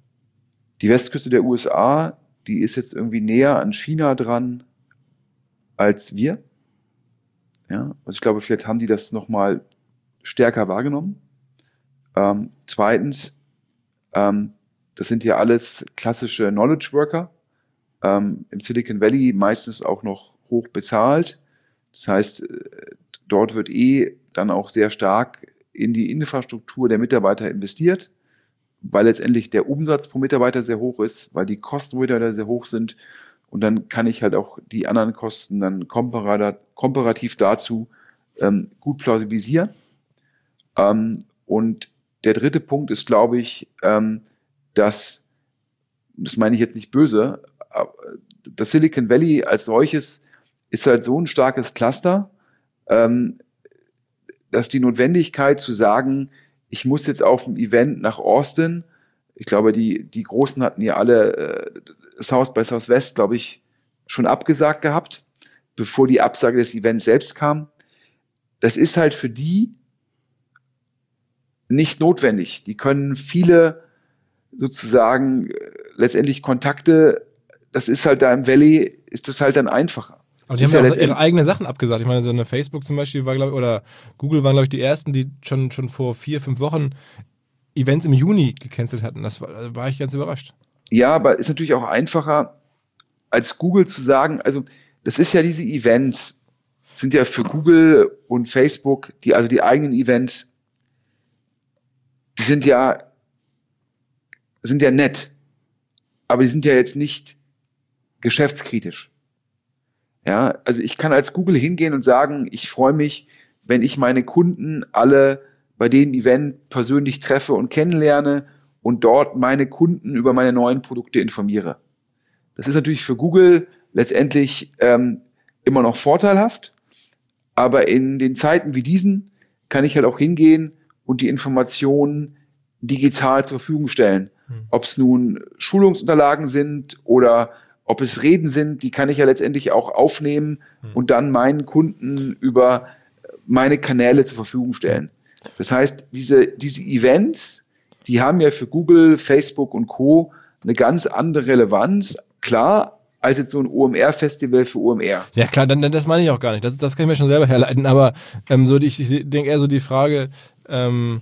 die Westküste der U S A, die ist jetzt irgendwie näher an China dran als wir. Ja, also ich glaube, vielleicht haben die das nochmal stärker wahrgenommen. Ähm, zweitens, ähm, das sind ja alles klassische Knowledge Worker, ähm, im Silicon Valley meistens auch noch hoch bezahlt. Das heißt, dort wird eh dann auch sehr stark in die Infrastruktur der Mitarbeiter investiert, weil letztendlich der Umsatz pro Mitarbeiter sehr hoch ist, weil die Kosten pro Mitarbeiter sehr hoch sind. Und dann kann ich halt auch die anderen Kosten dann komparativ dazu ähm, gut plausibilisieren. Ähm, und der dritte Punkt ist, glaube ich, ähm, dass, das meine ich jetzt nicht böse, das Silicon Valley als solches ist halt so ein starkes Cluster, ähm, dass die Notwendigkeit zu sagen, ich muss jetzt auf ein Event nach Austin, ich glaube, die, die Großen hatten ja alle äh, South by Southwest, glaube ich, schon abgesagt gehabt, bevor die Absage des Events selbst kam. Das ist halt für die nicht notwendig. Die können viele sozusagen äh, letztendlich Kontakte, das ist halt da im Valley, ist das halt dann einfacher. Aber die haben ja auch ihre eigenen Sachen abgesagt. Ich meine, so eine Facebook zum Beispiel war, glaube ich, oder Google waren, glaube ich, die ersten, die schon, schon vor vier, fünf Wochen Events im Juni gecancelt hatten. Das war, da war ich ganz überrascht. Ja, aber ist natürlich auch einfacher, als Google zu sagen, also das ist ja diese Events, sind ja für Google und Facebook, die, also die eigenen Events, die sind ja, sind ja nett, aber die sind ja jetzt nicht geschäftskritisch. Ja, also ich kann als Google hingehen und sagen, ich freue mich, wenn ich meine Kunden alle bei dem Event persönlich treffe und kennenlerne und dort meine Kunden über meine neuen Produkte informiere. Das ist natürlich für Google letztendlich ähm, immer noch vorteilhaft, aber in den Zeiten wie diesen kann ich halt auch hingehen und die Informationen digital zur Verfügung stellen. Hm. Ob es nun Schulungsunterlagen sind oder ob es Reden sind, die kann ich ja letztendlich auch aufnehmen hm. und dann meinen Kunden über meine Kanäle zur Verfügung stellen. Das heißt, diese, diese Events, die haben ja für Google, Facebook und Co. eine ganz andere Relevanz, klar, als jetzt so ein O M R-Festival für O M R. Ja klar, dann, das meine ich auch gar nicht. Das, das kann ich mir schon selber herleiten, aber ähm, so die, ich denke eher so die Frage, ähm,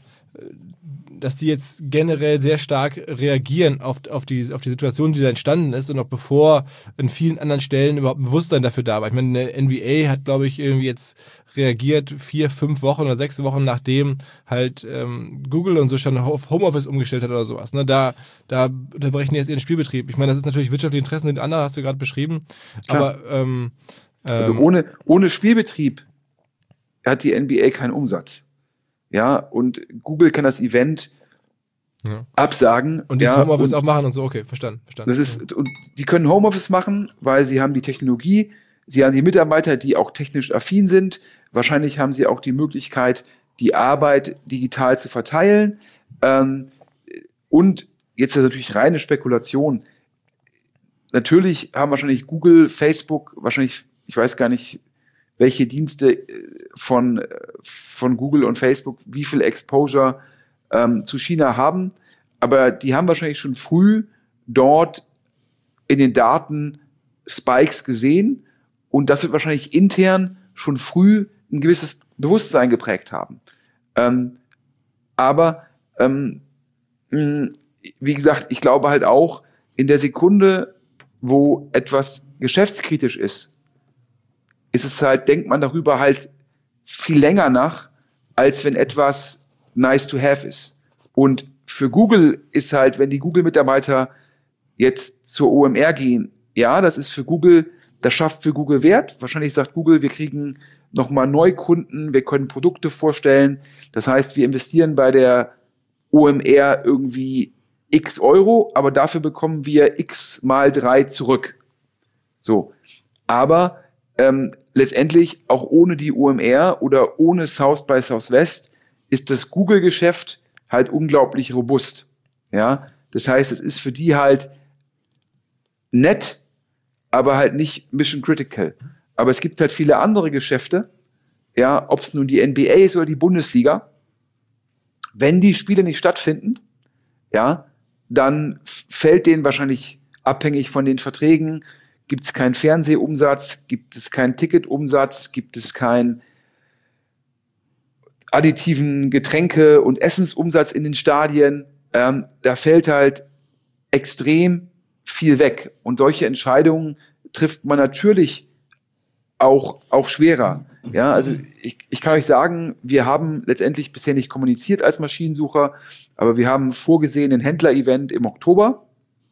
dass die jetzt generell sehr stark reagieren auf, auf, die, auf die Situation, die da entstanden ist und auch bevor in vielen anderen Stellen überhaupt ein Bewusstsein dafür da war. Ich meine, der N B A hat, glaube ich, irgendwie jetzt reagiert vier, fünf Wochen oder sechs Wochen, nachdem halt ähm, Google und so schon auf Homeoffice umgestellt hat oder sowas. Ne? Da, da unterbrechen die jetzt ihren Spielbetrieb. Ich meine, das ist natürlich wirtschaftliche Interessen, den anderen hast du gerade beschrieben. Klar. Aber ähm, ähm, also ohne, ohne Spielbetrieb hat die N B A keinen Umsatz. Ja, und Google kann das Event ja. absagen. Und die ja, Homeoffice auch machen und so, okay, verstanden. verstanden. Das ist, und die können Homeoffice machen, weil sie haben die Technologie, sie haben die Mitarbeiter, die auch technisch affin sind. Wahrscheinlich haben sie auch die Möglichkeit, die Arbeit digital zu verteilen. Ähm, und jetzt ist das natürlich reine Spekulation. Natürlich haben wahrscheinlich Google, Facebook, wahrscheinlich, ich weiß gar nicht, welche Dienste von, von Google und Facebook wie viel Exposure ähm, zu China haben. Aber die haben wahrscheinlich schon früh dort in den Daten Spikes gesehen und das wird wahrscheinlich intern schon früh ein gewisses Bewusstsein geprägt haben. Ähm, aber ähm, mh, wie gesagt, ich glaube halt auch, in der Sekunde, wo etwas geschäftskritisch ist, ist es halt, denkt man darüber halt viel länger nach, als wenn etwas nice to have ist. Und für Google ist halt, wenn die Google-Mitarbeiter jetzt zur O M R gehen, ja, das ist für Google, das schafft für Google Wert. Wahrscheinlich sagt Google, wir kriegen nochmal Neukunden, wir können Produkte vorstellen. Das heißt, wir investieren bei der O M R irgendwie x Euro, aber dafür bekommen wir x mal drei zurück. So. Aber ähm, letztendlich auch ohne die O M R oder ohne South by Southwest ist das Google-Geschäft halt unglaublich robust. Ja, das heißt, es ist für die halt nett, aber halt nicht mission critical. Aber es gibt halt viele andere Geschäfte, ja, ob es nun die N B A ist oder die Bundesliga. Wenn die Spiele nicht stattfinden, ja, dann fällt denen wahrscheinlich abhängig von den Verträgen, gibt es keinen Fernsehumsatz, gibt es keinen Ticketumsatz, gibt es keinen additiven Getränke- und Essensumsatz in den Stadien. Ähm, da fällt halt extrem viel weg. Und solche Entscheidungen trifft man natürlich auch, auch schwerer. Ja, also ich, ich kann euch sagen, wir haben letztendlich bisher nicht kommuniziert als Maschinensucher, aber wir haben vorgesehen ein Händler-Event im Oktober.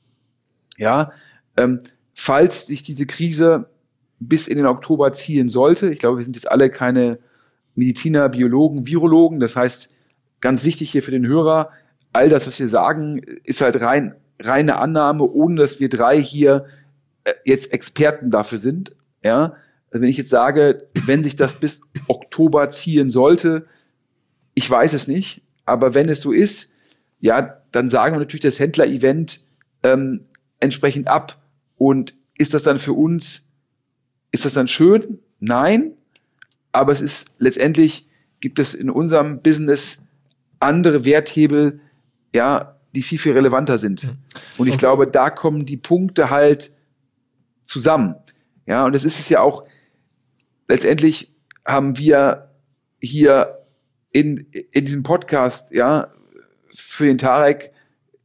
Ja, ähm, falls sich diese Krise bis in den Oktober ziehen sollte, ich glaube, wir sind jetzt alle keine Mediziner, Biologen, Virologen, das heißt, ganz wichtig hier für den Hörer, all das, was wir sagen, ist halt rein, reine Annahme, ohne dass wir drei hier äh, jetzt Experten dafür sind. Ja, also wenn ich jetzt sage, wenn sich das bis Oktober ziehen sollte, ich weiß es nicht, aber wenn es so ist, ja, dann sagen wir natürlich das Händler-Event ähm, entsprechend ab. Und ist das dann für uns, ist das dann schön? Nein, aber es ist letztendlich, gibt es in unserem Business andere Werthebel, ja, die viel, viel relevanter sind. Und ich glaube, da kommen die Punkte halt zusammen. Ja, und das ist es ja auch, letztendlich haben wir hier in, in diesem Podcast, ja, für den Tarek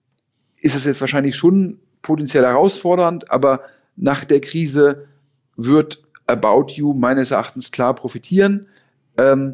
ist es jetzt wahrscheinlich schon potenziell herausfordernd, aber nach der Krise wird About You meines Erachtens klar profitieren. Ähm,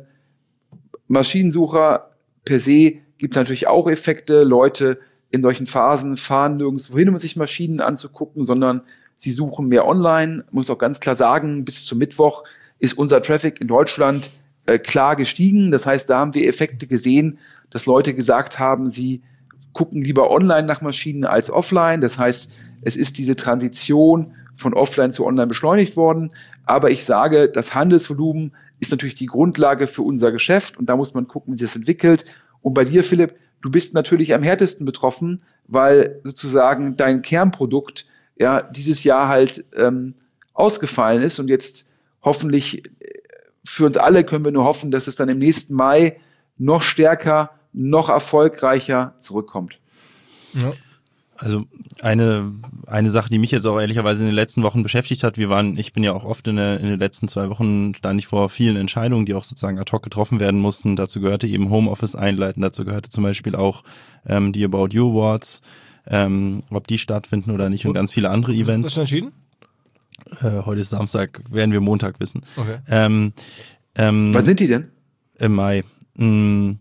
Maschinensucher per se gibt es natürlich auch Effekte. Leute in solchen Phasen fahren nirgendwo hin, um sich Maschinen anzugucken, sondern sie suchen mehr online. Ich muss auch ganz klar sagen, bis zum Mittwoch ist unser Traffic in Deutschland äh, klar gestiegen. Das heißt, da haben wir Effekte gesehen, dass Leute gesagt haben, sie gucken lieber online nach Maschinen als offline. Das heißt, es ist diese Transition von offline zu online beschleunigt worden. Aber ich sage, das Handelsvolumen ist natürlich die Grundlage für unser Geschäft und da muss man gucken, wie sich das entwickelt. Und bei dir, Philipp, du bist natürlich am härtesten betroffen, weil sozusagen dein Kernprodukt ja dieses Jahr halt ähm, ausgefallen ist und jetzt hoffentlich für uns alle können wir nur hoffen, dass es dann im nächsten Mai noch stärker, noch erfolgreicher zurückkommt. Ja. Also eine, eine Sache, die mich jetzt auch ehrlicherweise in den letzten Wochen beschäftigt hat, wir waren, ich bin ja auch oft in, der, in den letzten zwei Wochen, stand ich vor vielen Entscheidungen, die auch sozusagen ad hoc getroffen werden mussten. Dazu gehörte eben Homeoffice einleiten, dazu gehörte zum Beispiel auch ähm, die About You Awards, ähm, ob die stattfinden oder nicht und ganz viele andere Events. Hast du entschieden? Äh, heute ist Samstag, werden wir Montag wissen. Okay. Ähm, ähm, Wann sind die denn? Im Mai. Mm,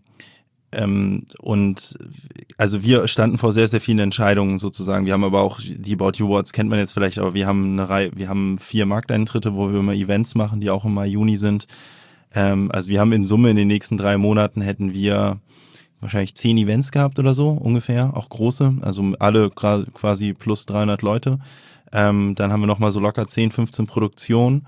ähm, und also wir standen vor sehr, sehr vielen Entscheidungen sozusagen. Wir haben aber auch die About You Awards, kennt man jetzt vielleicht, aber wir haben eine Reihe, wir haben vier Markteintritte, wo wir immer Events machen, die auch im Mai, Juni sind. Ähm, also wir haben in Summe in den nächsten drei Monaten hätten wir wahrscheinlich zehn Events gehabt oder so ungefähr, auch große, also alle quasi plus dreihundert Leute. Ähm, dann haben wir nochmal so locker zehn, fünfzehn Produktionen.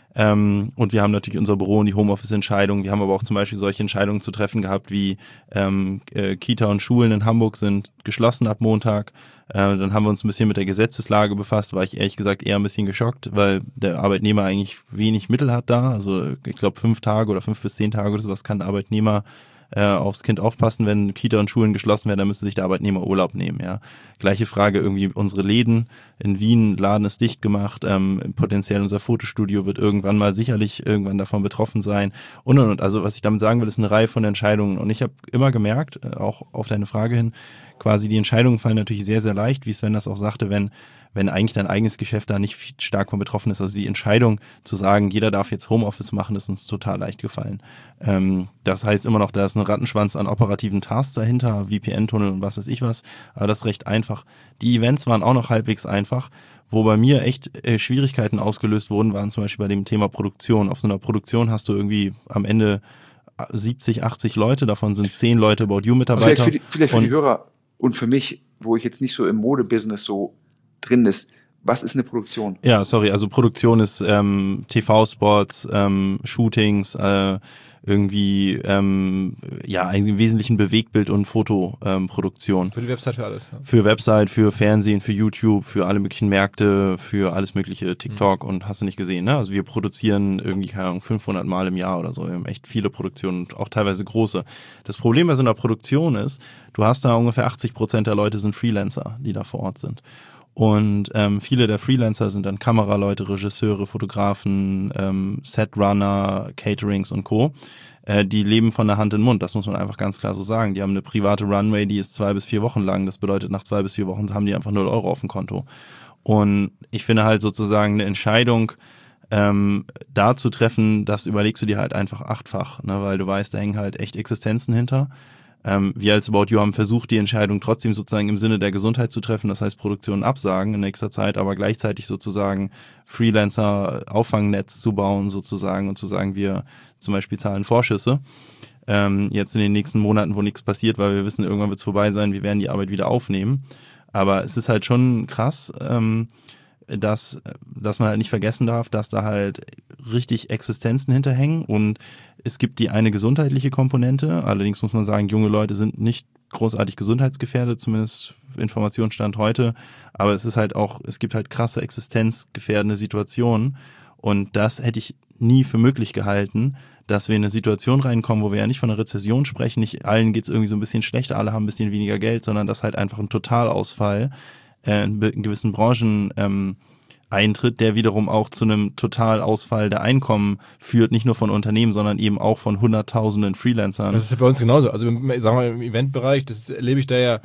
Ähm, und wir haben natürlich unser Büro und die Homeoffice-Entscheidungen. Wir haben aber auch zum Beispiel solche Entscheidungen zu treffen gehabt, wie ähm, äh, Kita und Schulen in Hamburg sind geschlossen ab Montag. Äh, dann haben wir uns ein bisschen mit der Gesetzeslage befasst, war ich ehrlich gesagt eher ein bisschen geschockt, weil der Arbeitnehmer eigentlich wenig Mittel hat da. Also ich glaube fünf Tage oder fünf bis zehn Tage oder sowas kann der Arbeitnehmer äh, aufs Kind aufpassen. Wenn Kita und Schulen geschlossen werden, dann müsste sich der Arbeitnehmer Urlaub nehmen. Ja, gleiche Frage irgendwie unsere Läden in Wien, Laden ist dicht gemacht, ähm, potenziell unser Fotostudio wird irgendwann mal sicherlich irgendwann davon betroffen sein und und und. Also was ich damit sagen will, ist eine Reihe von Entscheidungen und ich habe immer gemerkt, auch auf deine Frage hin, quasi die Entscheidungen fallen natürlich sehr, sehr leicht, wie Sven das auch sagte, wenn wenn eigentlich dein eigenes Geschäft da nicht viel stark von betroffen ist. Also die Entscheidung zu sagen, jeder darf jetzt Homeoffice machen, ist uns total leicht gefallen. Ähm, das heißt immer noch, da ist ein Rattenschwanz an operativen Tasks dahinter, V P N-Tunnel und was weiß ich was, aber das ist recht einfach. Die Events waren auch noch halbwegs einfach. Wo bei mir echt äh, Schwierigkeiten ausgelöst wurden, waren zum Beispiel bei dem Thema Produktion. Auf so einer Produktion hast du irgendwie am Ende siebzig, achtzig Leute, davon sind zehn Leute About You-Mitarbeiter. Vielleicht für die, vielleicht für die Hörer und für mich, wo ich jetzt nicht so im Modebusiness so drin ist, was ist eine Produktion? Ja, sorry, also Produktion ist ähm, T V-Spots, ähm, Shootings, äh, irgendwie ähm, ja im Wesentlichen Bewegtbild- und Fotoproduktion. Ähm, für die Website, für alles. Ja. Für Website, für Fernsehen, für YouTube, für alle möglichen Märkte, für alles mögliche, TikTok mhm. und hast du nicht gesehen, ne? Also wir produzieren irgendwie, keine Ahnung, fünfhundert Mal im Jahr oder so. Wir haben echt viele Produktionen, auch teilweise große. Das Problem bei so einer Produktion ist, du hast da ungefähr achtzig Prozent der Leute sind Freelancer, die da vor Ort sind. Und ähm, viele der Freelancer sind dann Kameraleute, Regisseure, Fotografen, ähm, Setrunner, Caterings und Co. Äh, die leben von der Hand in den Mund, das muss man einfach ganz klar so sagen. Die haben eine private Runway, die ist zwei bis vier Wochen lang. Das bedeutet, nach zwei bis vier Wochen haben die einfach null Euro auf dem Konto. Und ich finde halt sozusagen eine Entscheidung ähm, da zu treffen, das überlegst du dir halt einfach achtfach, ne, weil du weißt, da hängen halt echt Existenzen hinter. Ähm, wir als About You haben versucht, die Entscheidung trotzdem sozusagen im Sinne der Gesundheit zu treffen, das heißt Produktionen absagen in nächster Zeit, aber gleichzeitig sozusagen Freelancer-Auffangnetz zu bauen sozusagen und zu sagen, wir zum Beispiel zahlen Vorschüsse. Ähm, jetzt in den nächsten Monaten, wo nichts passiert, weil wir wissen, irgendwann wird es vorbei sein, wir werden die Arbeit wieder aufnehmen. Aber es ist halt schon krass, ähm, dass, dass man halt nicht vergessen darf, dass da halt richtig Existenzen hinterhängen und es gibt die eine gesundheitliche Komponente, allerdings muss man sagen, junge Leute sind nicht großartig gesundheitsgefährdet, zumindest Informationsstand heute, aber es ist halt auch, es gibt halt krasse existenzgefährdende Situationen und das hätte ich nie für möglich gehalten, dass wir in eine Situation reinkommen, wo wir ja nicht von einer Rezession sprechen, nicht allen geht's irgendwie so ein bisschen schlechter, alle haben ein bisschen weniger Geld, sondern dass halt einfach ein Totalausfall äh, in gewissen Branchen ähm, eintritt, der wiederum auch zu einem Totalausfall der Einkommen führt, nicht nur von Unternehmen, sondern eben auch von hunderttausenden Freelancern. Das ist ja bei uns genauso. Also sagen wir mal im Eventbereich, das erlebe ich da ja,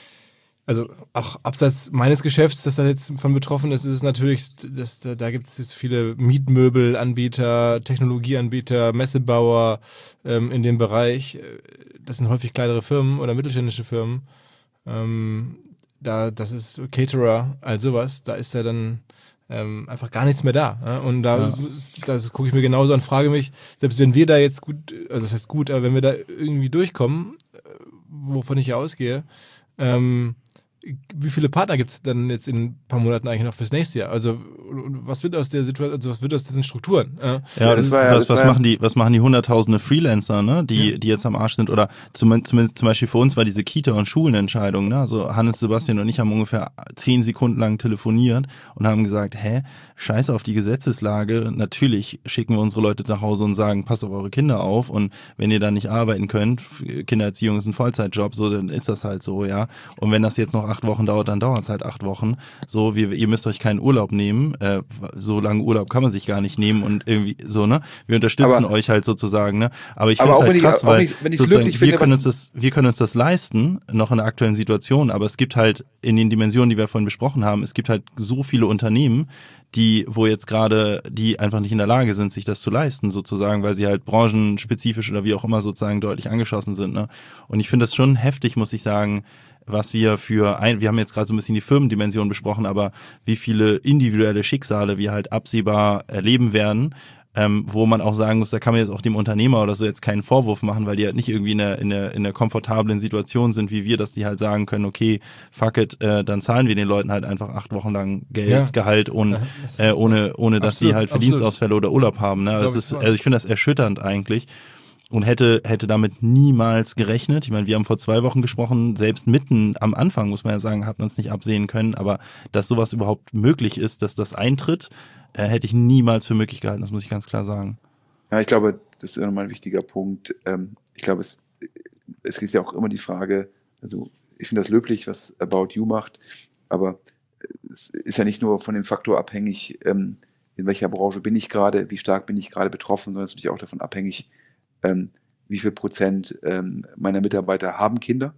also auch abseits meines Geschäfts, das da jetzt von betroffen ist, ist es natürlich, das, da, da gibt es jetzt viele Mietmöbelanbieter, Technologieanbieter, Messebauer ähm, in dem Bereich. Das sind häufig kleinere Firmen oder mittelständische Firmen. Ähm, da, das ist Caterer, all sowas. Da ist ja dann ähm, einfach gar nichts mehr da. Ja? Und da ja. das gucke ich mir genauso an, frage mich, selbst wenn wir da jetzt gut, also das heißt gut, aber wenn wir da irgendwie durchkommen, wovon ich ja ausgehe, ähm, wie viele Partner gibt es dann jetzt in ein paar Monaten eigentlich noch fürs nächste Jahr? Also was wird aus der Situation, also was wird aus diesen Strukturen? Ja, ja das, das war, was, was war, machen die, was machen die hunderttausende Freelancer, ne, die, ja. die jetzt am Arsch sind? Oder zum, zumindest zum Beispiel für uns war diese Kita- und Schulenentscheidung, ne? Also Hannes, Sebastian und ich haben ungefähr zehn Sekunden lang telefoniert und haben gesagt, hä, scheiß auf die Gesetzeslage. Natürlich schicken wir unsere Leute nach Hause und sagen, passt auf eure Kinder auf und wenn ihr dann nicht arbeiten könnt, Kindererziehung ist ein Vollzeitjob, so, dann ist das halt so, ja. Und wenn das jetzt noch acht Wochen dauert, dann dauert es halt acht Wochen. So, wir, ihr müsst euch keinen Urlaub nehmen. Äh, so lange Urlaub kann man sich gar nicht nehmen und irgendwie so, ne? Wir unterstützen aber, euch halt sozusagen, ne? Aber ich finde es halt krass, ich, weil nicht, sozusagen, wir finde, können uns das, wir können uns das leisten, noch in der aktuellen Situation, aber es gibt halt in den Dimensionen, die wir vorhin besprochen haben, es gibt halt so viele Unternehmen, die, wo jetzt gerade, die einfach nicht in der Lage sind, sich das zu leisten, sozusagen, weil sie halt branchenspezifisch oder wie auch immer sozusagen deutlich angeschossen sind, ne? Und ich finde das schon heftig, muss ich sagen, was wir für ein, wir haben jetzt gerade so ein bisschen die Firmendimension besprochen, aber wie viele individuelle Schicksale wir halt absehbar erleben werden, ähm, wo man auch sagen muss, da kann man jetzt auch dem Unternehmer oder so jetzt keinen Vorwurf machen, weil die halt nicht irgendwie in der, in der, in der komfortablen Situation sind, wie wir, dass die halt sagen können, okay, fuck it, äh, dann zahlen wir den Leuten halt einfach acht Wochen lang Geld, ja. Gehalt und, äh, ohne, ohne dass absolut, die halt Verdienstausfälle oder Urlaub haben, ne? Das ist, also ich finde das erschütternd eigentlich. Und hätte hätte damit niemals gerechnet. Ich meine, wir haben vor zwei Wochen gesprochen, selbst mitten am Anfang, muss man ja sagen, hat man es nicht absehen können. Aber dass sowas überhaupt möglich ist, dass das eintritt, äh, hätte ich niemals für möglich gehalten. Das muss ich ganz klar sagen. Ja, ich glaube, das ist nochmal ein wichtiger Punkt. Ähm, ich glaube, es, es ist ja auch immer die Frage, also ich finde das löblich, was About You macht, aber es ist ja nicht nur von dem Faktor abhängig, ähm, in welcher Branche bin ich gerade, wie stark bin ich gerade betroffen, sondern es ist natürlich auch davon abhängig, Ähm, wie viel Prozent ähm, meiner Mitarbeiter haben Kinder.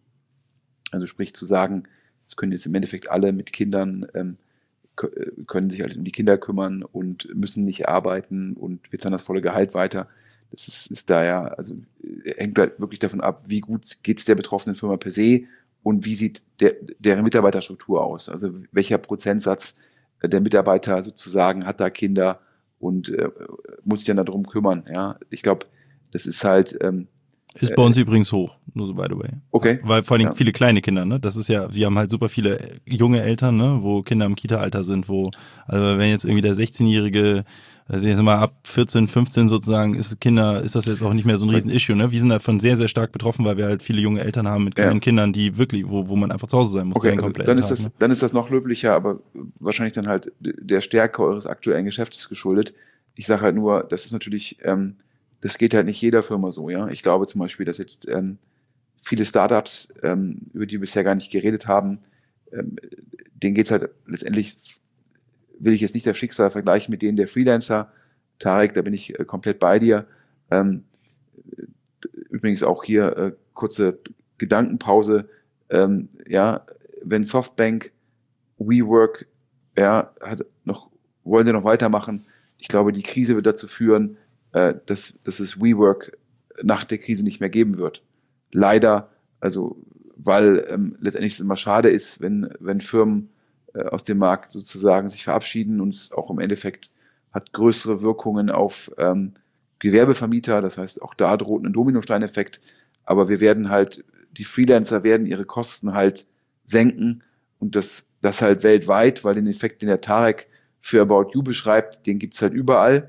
Also sprich zu sagen, es können jetzt im Endeffekt alle mit Kindern, ähm, k- können sich halt um die Kinder kümmern und müssen nicht arbeiten und wir zahlen das volle Gehalt weiter. Das ist, ist da ja, also hängt halt wirklich davon ab, wie gut geht es der betroffenen Firma per se und wie sieht der, deren Mitarbeiterstruktur aus. Also welcher Prozentsatz der Mitarbeiter sozusagen hat da Kinder und äh, muss sich dann darum kümmern. Ja, ich glaube, das ist halt... Ähm, ist bei uns äh, übrigens hoch, nur so by the way. Okay. Weil vor allem ja. viele kleine Kinder, ne? Das ist ja, wir haben halt super viele junge Eltern, ne? Wo Kinder im Kita-Alter sind, wo, also wenn jetzt irgendwie der sechzehnjährige, also jetzt mal ab vierzehn, fünfzehn sozusagen, ist Kinder, ist das jetzt auch nicht mehr so ein Riesen-Issue, ne? Wir sind davon sehr, sehr stark betroffen, weil wir halt viele junge Eltern haben mit kleinen ja. Kindern, die wirklich, wo, wo man einfach zu Hause sein muss. Okay, also dann ist Tag, das, ne? dann ist das noch löblicher, aber wahrscheinlich dann halt der Stärke eures aktuellen Geschäftes geschuldet. Ich sage halt nur, das ist natürlich, ähm, das geht halt nicht jeder Firma so, ja. Ich glaube zum Beispiel, dass jetzt ähm, viele Startups, ähm, über die wir bisher gar nicht geredet haben, ähm, denen geht's halt letztendlich, will ich jetzt nicht das Schicksal vergleichen mit denen der Freelancer. Tarek, da bin ich äh, komplett bei dir. Ähm, übrigens auch hier äh, kurze Gedankenpause. Ähm, ja, wenn Softbank, WeWork, ja, hat noch, wollen sie noch weitermachen. Ich glaube, die Krise wird dazu führen, äh, dass, dass es WeWork nach der Krise nicht mehr geben wird. Leider, also, weil ähm, letztendlich es immer schade ist, wenn, wenn Firmen äh, aus dem Markt sozusagen sich verabschieden und es auch im Endeffekt hat größere Wirkungen auf ähm, Gewerbevermieter. Das heißt, auch da droht ein Dominosteineffekt. Aber wir werden halt, die Freelancer werden ihre Kosten halt senken und das, das halt weltweit, weil den Effekt, den der Tarek für About You beschreibt, den gibt's halt überall.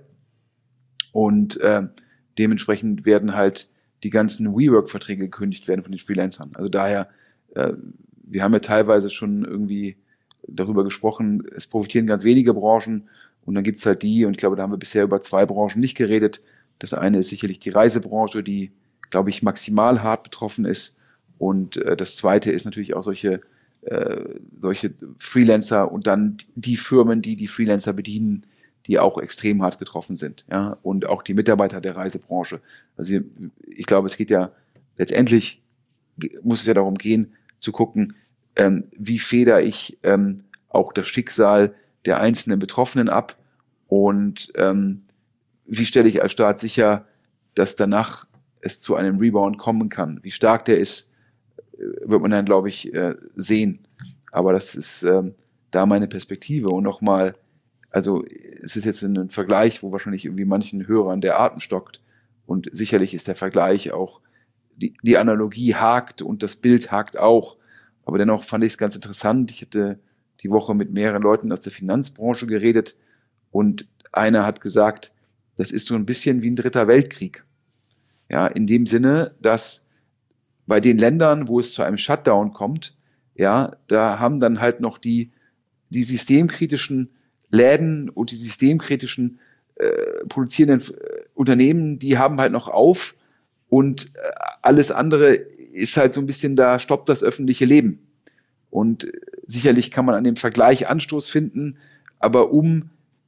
Und äh, dementsprechend werden halt die ganzen WeWork-Verträge gekündigt werden von den Freelancern. Also daher, äh, wir haben ja teilweise schon irgendwie darüber gesprochen, es profitieren ganz wenige Branchen und dann gibt's halt die, und ich glaube, da haben wir bisher über zwei Branchen nicht geredet. Das eine ist sicherlich die Reisebranche, die, glaube ich, maximal hart betroffen ist. Und äh, das zweite ist natürlich auch solche, äh, solche Freelancer und dann die Firmen, die die Freelancer bedienen, die auch extrem hart getroffen sind, ja, und auch die Mitarbeiter der Reisebranche. Also wir, ich glaube, es geht ja letztendlich, muss es ja darum gehen, zu gucken, ähm, wie federe ich ähm, auch das Schicksal der einzelnen Betroffenen ab und ähm, wie stelle ich als Staat sicher, dass danach es zu einem Rebound kommen kann. Wie stark der ist, wird man dann, glaube ich, äh, sehen. Aber das ist ähm, da meine Perspektive. Und nochmal, also es ist jetzt ein Vergleich, wo wahrscheinlich irgendwie manchen Hörern der Atem stockt. Und sicherlich ist der Vergleich auch, die, die Analogie hakt und das Bild hakt auch. Aber dennoch fand ich es ganz interessant. Ich hatte die Woche mit mehreren Leuten aus der Finanzbranche geredet und einer hat gesagt, das ist so ein bisschen wie ein dritter Weltkrieg. Ja, in dem Sinne, dass bei den Ländern, wo es zu einem Shutdown kommt, ja, da haben dann halt noch die, die systemkritischen Läden und die systemkritischen äh, produzierenden äh, Unternehmen, die haben halt noch auf und äh, alles andere ist halt so ein bisschen, da stoppt das öffentliche Leben. Und äh, sicherlich kann man an dem Vergleich Anstoß finden, aber um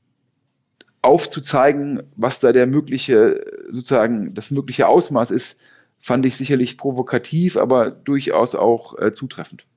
aufzuzeigen, was da der mögliche, sozusagen das mögliche Ausmaß ist, fand ich sicherlich provokativ, aber durchaus auch äh, zutreffend.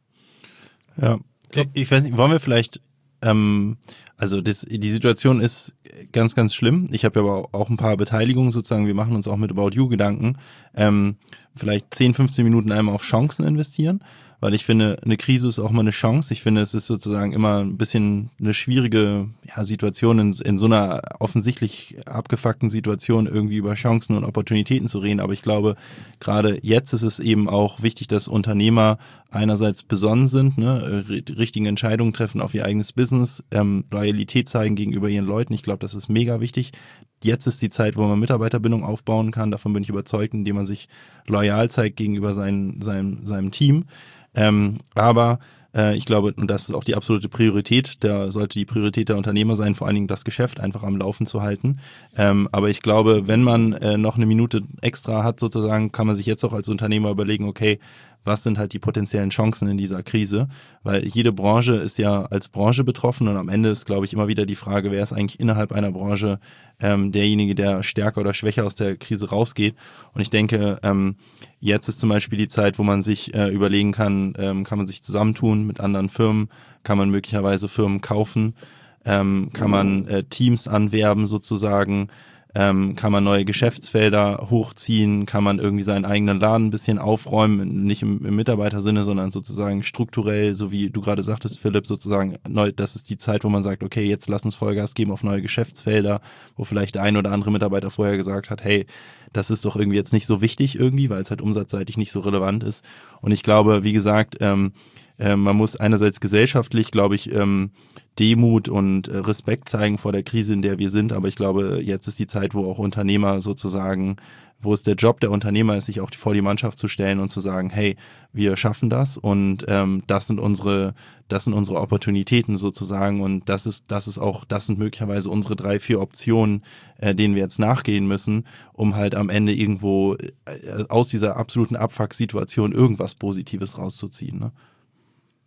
Ja, ich weiß nicht, wollen wir vielleicht, ähm, also das, die Situation ist ganz, ganz schlimm. Ich habe ja aber auch ein paar Beteiligungen sozusagen, wir machen uns auch mit About You Gedanken. Ähm, vielleicht zehn, fünfzehn Minuten einmal auf Chancen investieren, weil ich finde, eine Krise ist auch mal eine Chance. Ich finde, es ist sozusagen immer ein bisschen eine schwierige ja, Situation, in, in so einer offensichtlich abgefuckten Situation irgendwie über Chancen und Opportunitäten zu reden. Aber ich glaube, gerade jetzt ist es eben auch wichtig, dass Unternehmer einerseits besonnen sind, ne, die richtigen Entscheidungen treffen auf ihr eigenes Business, ähm, Loyalität zeigen gegenüber ihren Leuten. Ich glaube, das ist mega wichtig. Jetzt ist die Zeit, wo man Mitarbeiterbindung aufbauen kann. Davon bin ich überzeugt, indem man sich loyal zeigt gegenüber sein, seinem, seinem Team. Ähm, aber äh, ich glaube, und das ist auch die absolute Priorität, da sollte die Priorität der Unternehmer sein, vor allen Dingen das Geschäft einfach am Laufen zu halten. Ähm, aber ich glaube, wenn man äh, noch eine Minute extra hat sozusagen, kann man sich jetzt auch als Unternehmer überlegen, okay, was sind halt die potenziellen Chancen in dieser Krise? Weil jede Branche ist ja als Branche betroffen und am Ende ist, glaube ich, immer wieder die Frage, wer ist eigentlich innerhalb einer Branche ähm, derjenige, der stärker oder schwächer aus der Krise rausgeht. Und ich denke, ähm, jetzt ist zum Beispiel die Zeit, wo man sich äh, überlegen kann, ähm, kann man sich zusammentun mit anderen Firmen, kann man möglicherweise Firmen kaufen, ähm, kann man äh, Teams anwerben sozusagen, Ähm, kann man neue Geschäftsfelder hochziehen, kann man irgendwie seinen eigenen Laden ein bisschen aufräumen, nicht im, im Mitarbeitersinne, sondern sozusagen strukturell, so wie du gerade sagtest, Philipp, sozusagen, neu, das ist die Zeit, wo man sagt, okay, jetzt lass uns Vollgas geben auf neue Geschäftsfelder, wo vielleicht der ein oder andere Mitarbeiter vorher gesagt hat, hey, das ist doch irgendwie jetzt nicht so wichtig irgendwie, weil es halt umsatzseitig nicht so relevant ist. Und ich glaube, wie gesagt, ähm, äh, man muss einerseits gesellschaftlich, glaube ich, ähm, Demut und äh, Respekt zeigen vor der Krise, in der wir sind. Aber ich glaube, jetzt ist die Zeit, wo auch Unternehmer sozusagen, wo es der Job der Unternehmer ist, sich auch vor die Mannschaft zu stellen und zu sagen, hey, wir schaffen das und ähm, das sind unsere, das sind unsere Opportunitäten sozusagen und das ist, das ist auch, das sind möglicherweise unsere drei, vier Optionen, äh, denen wir jetzt nachgehen müssen, um halt am Ende irgendwo äh, aus dieser absoluten Abfuck-Situation irgendwas Positives rauszuziehen. Ne?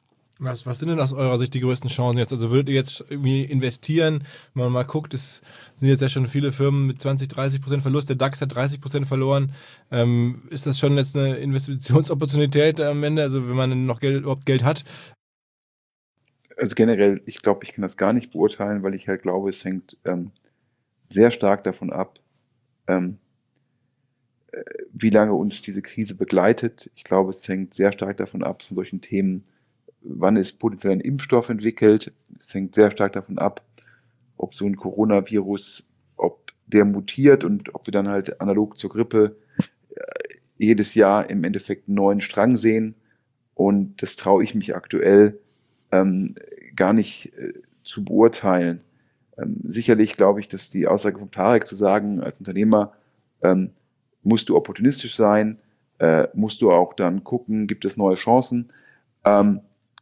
Was, was sind denn aus eurer Sicht die größten Chancen jetzt? Also würdet ihr jetzt irgendwie investieren, wenn man mal guckt, es sind jetzt ja schon viele Firmen mit zwanzig, dreißig Prozent Verlust, der DAX hat dreißig Prozent verloren. Ähm, ist das schon jetzt eine Investitionsopportunität am Ende, also wenn man noch Geld, überhaupt Geld hat? Also generell, ich glaube, ich kann das gar nicht beurteilen, weil ich halt glaube, es hängt ähm, sehr stark davon ab, ähm, äh, wie lange uns diese Krise begleitet. Ich glaube, es hängt sehr stark davon ab, von solchen Themen, wann ist potenziell ein Impfstoff entwickelt. Es hängt sehr stark davon ab, ob so ein Coronavirus, ob der mutiert und ob wir dann halt analog zur Grippe äh, jedes Jahr im Endeffekt einen neuen Strang sehen. Und das traue ich mich aktuell ähm, gar nicht äh, zu beurteilen. Ähm, sicherlich glaube ich, dass die Aussage von Tarek zu sagen, als Unternehmer ähm, musst du opportunistisch sein, äh, musst du auch dann gucken, gibt es neue Chancen. Ähm,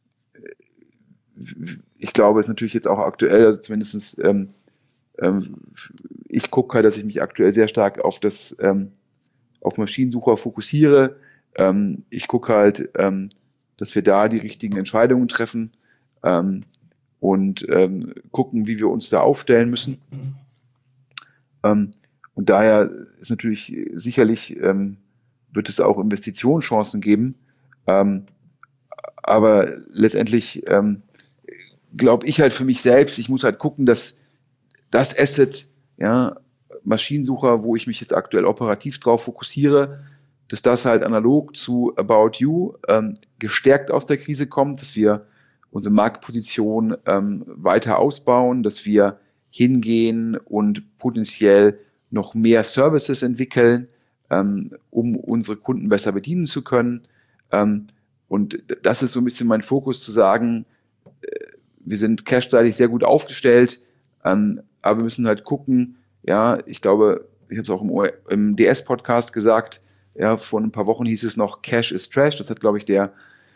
ich glaube, es ist natürlich jetzt auch aktuell, also zumindest ähm, ähm, ich gucke halt, dass ich mich aktuell sehr stark auf das ähm, auf Maschinensucher fokussiere. Ähm, ich gucke halt, ähm, dass wir da die richtigen Entscheidungen treffen ähm, und ähm, gucken, wie wir uns da aufstellen müssen. Ähm, und daher ist natürlich sicherlich, ähm, wird es auch Investitionschancen geben. Ähm, aber letztendlich ähm, glaube ich halt für mich selbst, ich muss halt gucken, dass das Asset, ja, Maschinensucher, wo ich mich jetzt aktuell operativ drauf fokussiere, dass das halt analog zu About You ähm, gestärkt aus der Krise kommt, dass wir unsere Marktposition ähm, weiter ausbauen, dass wir hingehen und potenziell noch mehr Services entwickeln, ähm, um unsere Kunden besser bedienen zu können. Ähm, und das ist so ein bisschen mein Fokus, zu sagen, äh, wir sind cash-seitig sehr gut aufgestellt, ähm, aber wir müssen halt gucken, ja, ich glaube, ich habe es auch im, im D S-Podcast gesagt, ja, vor ein paar Wochen hieß es noch, Cash is Trash. Das hat, glaube ich, der,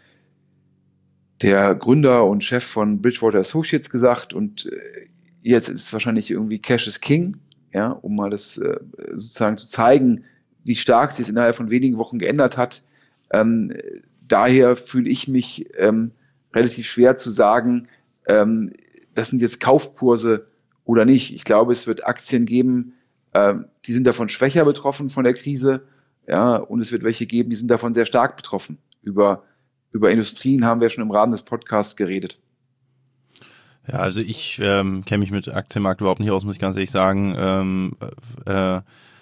der Gründer und Chef von Bridgewater Associates gesagt. Und äh, jetzt ist es wahrscheinlich irgendwie Cash is King, ja, um mal das äh, sozusagen zu zeigen, wie stark sich es innerhalb von wenigen Wochen geändert hat. Ähm, daher fühle ich mich ähm, relativ schwer zu sagen, ähm, das sind jetzt Kaufkurse oder nicht. Ich glaube, es wird Aktien geben, ähm, die sind davon schwächer betroffen von der Krise. Ja, und es wird welche geben, die sind davon sehr stark betroffen. Über, über Industrien haben wir schon im Rahmen des Podcasts geredet. Ja, also ich ähm, kenne mich mit Aktienmarkt überhaupt nicht aus, muss ich ganz ehrlich sagen. Ähm, äh,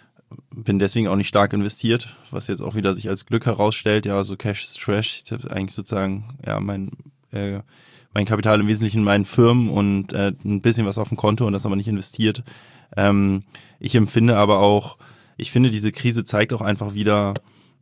bin deswegen auch nicht stark investiert, was jetzt auch wieder sich als Glück herausstellt. Ja, so Cash is Trash. Ich habe eigentlich sozusagen ja mein äh, mein Kapital im Wesentlichen in meinen Firmen und äh, ein bisschen was auf dem Konto und das aber nicht investiert. Ähm, ich empfinde aber auch, ich finde, diese Krise zeigt auch einfach wieder,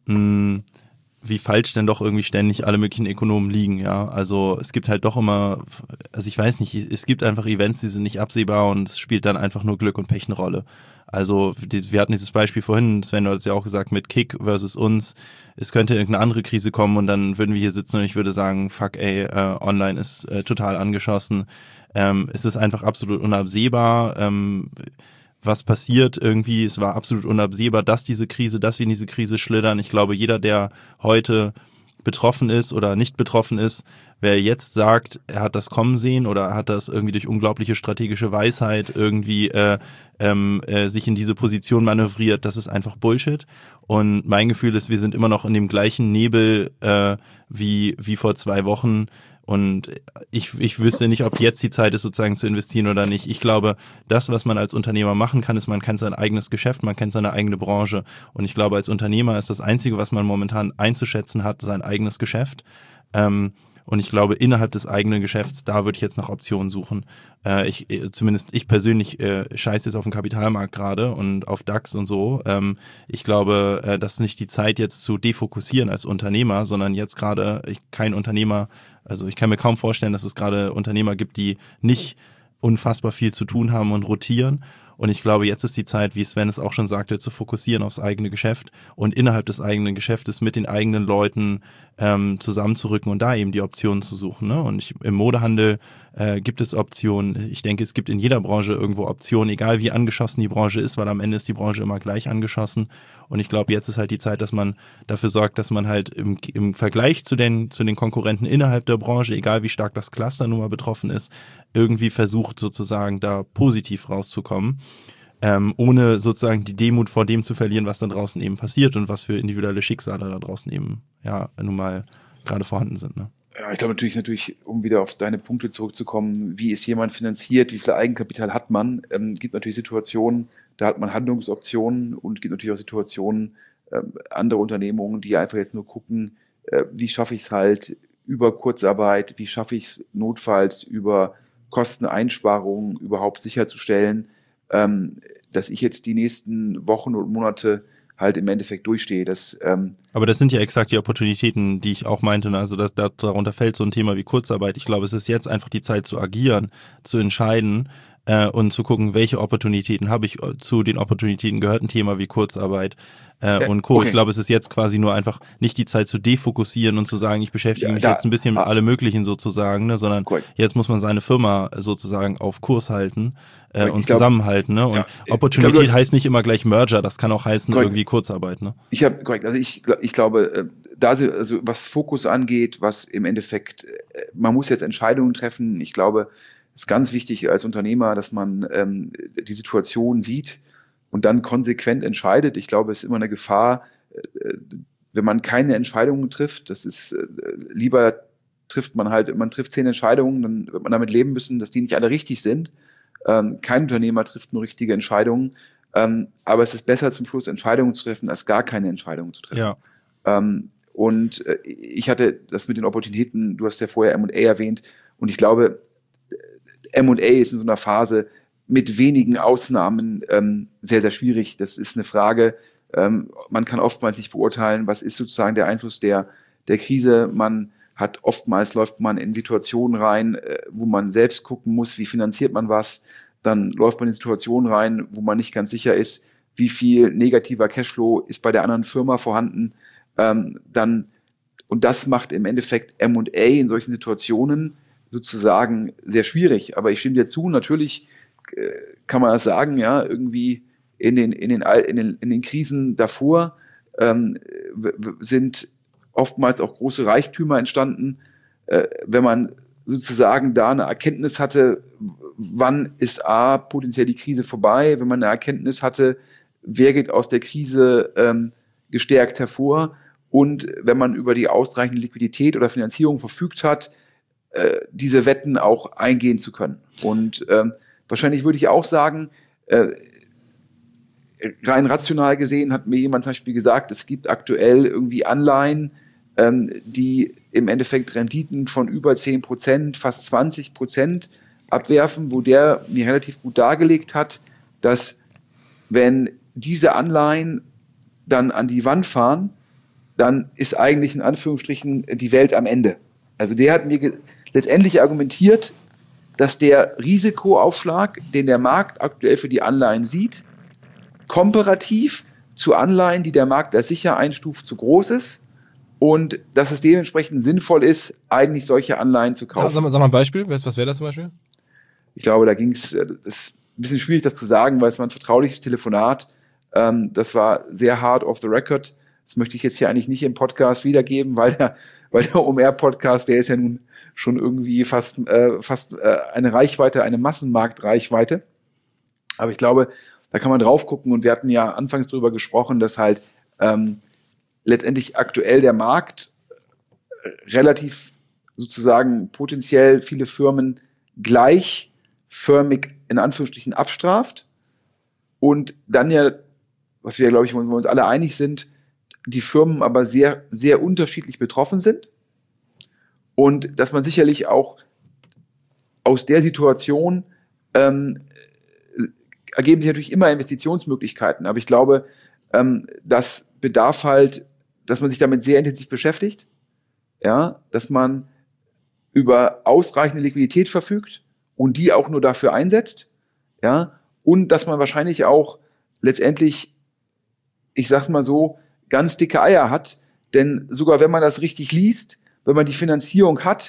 mh, wie falsch denn doch irgendwie ständig alle möglichen Ökonomen liegen, ja. Also es gibt halt doch immer, also ich weiß nicht, es gibt einfach Events, die sind nicht absehbar und es spielt dann einfach nur Glück und Pech eine Rolle. Also wir hatten dieses Beispiel vorhin, Sven, du hast ja auch gesagt, mit Kick versus uns, es könnte irgendeine andere Krise kommen und dann würden wir hier sitzen und ich würde sagen, fuck ey, äh, online ist äh, total angeschossen. Ähm, es ist einfach absolut unabsehbar, ähm, was passiert irgendwie. Es war absolut unabsehbar, dass diese Krise, dass wir in diese Krise schlittern. Ich glaube, jeder, der heute betroffen ist oder nicht betroffen ist, wer jetzt sagt, er hat das kommen sehen oder hat das irgendwie durch unglaubliche strategische Weisheit irgendwie äh, ähm, äh, sich in diese Position manövriert, das ist einfach Bullshit. Und mein Gefühl ist, wir sind immer noch in dem gleichen Nebel äh, wie wie vor zwei Wochen. Und ich, ich wüsste nicht, ob jetzt die Zeit ist, sozusagen zu investieren oder nicht. Ich glaube, das, was man als Unternehmer machen kann, ist, man kennt sein eigenes Geschäft, man kennt seine eigene Branche. Und ich glaube, als Unternehmer ist das Einzige, was man momentan einzuschätzen hat, sein eigenes Geschäft. Ähm, und ich glaube, innerhalb des eigenen Geschäfts, da würde ich jetzt nach Optionen suchen. Äh, ich, zumindest ich persönlich äh, scheiße jetzt auf den Kapitalmarkt gerade und auf DAX und so. Ähm, ich glaube, äh, das ist nicht die Zeit, jetzt zu defokussieren als Unternehmer, sondern jetzt gerade ich, kein Unternehmer. Also ich kann mir kaum vorstellen, dass es gerade Unternehmer gibt, die nicht unfassbar viel zu tun haben und rotieren. Und ich glaube, jetzt ist die Zeit, wie Sven es auch schon sagte, zu fokussieren aufs eigene Geschäft und innerhalb des eigenen Geschäftes mit den eigenen Leuten ähm, zusammenzurücken und da eben die Optionen zu suchen. Ne? Und ich, im Modehandel Äh, gibt es Optionen? Ich denke, es gibt in jeder Branche irgendwo Optionen, egal wie angeschossen die Branche ist, weil am Ende ist die Branche immer gleich angeschossen. Und ich glaube, jetzt ist halt die Zeit, dass man dafür sorgt, dass man halt im, im Vergleich zu den, zu den Konkurrenten innerhalb der Branche, egal wie stark das Cluster nun mal betroffen ist, irgendwie versucht sozusagen da positiv rauszukommen. Ähm, ohne sozusagen die Demut vor dem zu verlieren, was da draußen eben passiert und was für individuelle Schicksale da draußen eben ja nun mal gerade vorhanden sind. Ne? Ja, ich glaube natürlich, natürlich, um wieder auf deine Punkte zurückzukommen, wie ist jemand finanziert, wie viel Eigenkapital hat man, ähm, gibt natürlich Situationen, da hat man Handlungsoptionen und gibt natürlich auch Situationen, ähm, andere Unternehmungen, die einfach jetzt nur gucken, äh, wie schaffe ich es halt über Kurzarbeit, wie schaffe ich es notfalls über Kosteneinsparungen überhaupt sicherzustellen, ähm, dass ich jetzt die nächsten Wochen und Monate halt im Endeffekt durchstehe. Das, ähm Aber das sind ja exakt die Opportunitäten, die ich auch meinte. Also das, das, darunter fällt so ein Thema wie Kurzarbeit. Ich glaube, es ist jetzt einfach die Zeit zu agieren, zu entscheiden äh, und zu gucken, welche Opportunitäten habe ich. Zu den Opportunitäten gehört ein Thema wie Kurzarbeit äh, und Co. Okay. Ich glaube, es ist jetzt quasi nur einfach nicht die Zeit zu defokussieren und zu sagen, ich beschäftige ja, mich da, jetzt ein bisschen ah, mit allem Möglichen sozusagen, ne, sondern cool. Jetzt muss man seine Firma sozusagen auf Kurs halten äh, und glaub, zusammenhalten. Ne? Und ja, Opportunität glaub, heißt nicht immer gleich Merger, das kann auch heißen korrekt. irgendwie Kurzarbeit. Ne? Ich habe korrekt, also ich, ich glaube, da also was Fokus angeht, was im Endeffekt, man muss jetzt Entscheidungen treffen. Ich glaube, es ist ganz wichtig als Unternehmer, dass man ähm, die Situation sieht und dann konsequent entscheidet. Ich glaube, es ist immer eine Gefahr, äh, wenn man keine Entscheidungen trifft. Das ist äh, lieber trifft man halt, man trifft zehn Entscheidungen, dann wird man damit leben müssen, dass die nicht alle richtig sind. Ähm, kein Unternehmer trifft nur richtige Entscheidungen, ähm, aber es ist besser zum Schluss Entscheidungen zu treffen, als gar keine Entscheidungen zu treffen. Ja. Ähm, und äh, ich hatte das mit den Opportunitäten, du hast ja vorher M und A erwähnt, und ich glaube, M und A ist in so einer Phase mit wenigen Ausnahmen ähm, sehr, sehr schwierig. Das ist eine Frage, ähm, man kann oftmals nicht beurteilen, was ist sozusagen der Einfluss der, der Krise. Man hat oftmals, läuft man in Situationen rein, äh, wo man selbst gucken muss, wie finanziert man was. Dann läuft man in Situationen rein, wo man nicht ganz sicher ist, wie viel negativer Cashflow ist bei der anderen Firma vorhanden. Ähm, dann, und das macht im Endeffekt M und A in solchen Situationen sozusagen sehr schwierig. Aber ich stimme dir zu, natürlich äh, kann man das sagen, ja, irgendwie in den, in den, in den, in den Krisen davor ähm, w- w- sind oftmals auch große Reichtümer entstanden. Äh, wenn man sozusagen da eine Erkenntnis hatte, wann ist A, potenziell die Krise vorbei, wenn man eine Erkenntnis hatte, wer geht aus der Krise ähm, gestärkt hervor, und wenn man über die ausreichende Liquidität oder Finanzierung verfügt hat, äh, diese Wetten auch eingehen zu können. Und ähm, wahrscheinlich würde ich auch sagen, äh, rein rational gesehen hat mir jemand zum Beispiel gesagt, es gibt aktuell irgendwie Anleihen, ähm, die im Endeffekt Renditen von über zehn Prozent, fast zwanzig Prozent abwerfen, wo der mir relativ gut dargelegt hat, dass wenn diese Anleihen dann an die Wand fahren, dann ist eigentlich in Anführungsstrichen die Welt am Ende. Also der hat mir ge- letztendlich argumentiert, dass der Risikoaufschlag, den der Markt aktuell für die Anleihen sieht, komparativ zu Anleihen, die der Markt als sicher einstuft, zu groß ist, und dass es dementsprechend sinnvoll ist, eigentlich solche Anleihen zu kaufen. Sag, sag mal ein Beispiel, was wäre das zum Beispiel? Ich glaube, da ging es, das ist ein bisschen schwierig, das zu sagen, weil es war ein vertrauliches Telefonat. Ähm, das war sehr hard off the record. Das möchte ich jetzt hier eigentlich nicht im Podcast wiedergeben, weil der, weil der O M R-Podcast, der ist ja nun schon irgendwie fast, äh, fast äh, eine Reichweite, eine Massenmarktreichweite. Aber ich glaube, da kann man drauf gucken, und wir hatten ja anfangs darüber gesprochen, dass halt ähm, letztendlich aktuell der Markt relativ sozusagen potenziell viele Firmen gleichförmig in Anführungsstrichen abstraft, und dann ja, was wir, glaube ich, wo wir uns alle einig sind, die Firmen aber sehr, sehr unterschiedlich betroffen sind, und dass man sicherlich auch aus der Situation ähm, ergeben sich natürlich immer Investitionsmöglichkeiten, aber ich glaube, ähm, das bedarf halt, dass man sich damit sehr intensiv beschäftigt, ja, dass man über ausreichende Liquidität verfügt und die auch nur dafür einsetzt, ja, und dass man wahrscheinlich auch letztendlich, ich sag's mal so, ganz dicke Eier hat, denn sogar wenn man das richtig liest, wenn man die Finanzierung hat,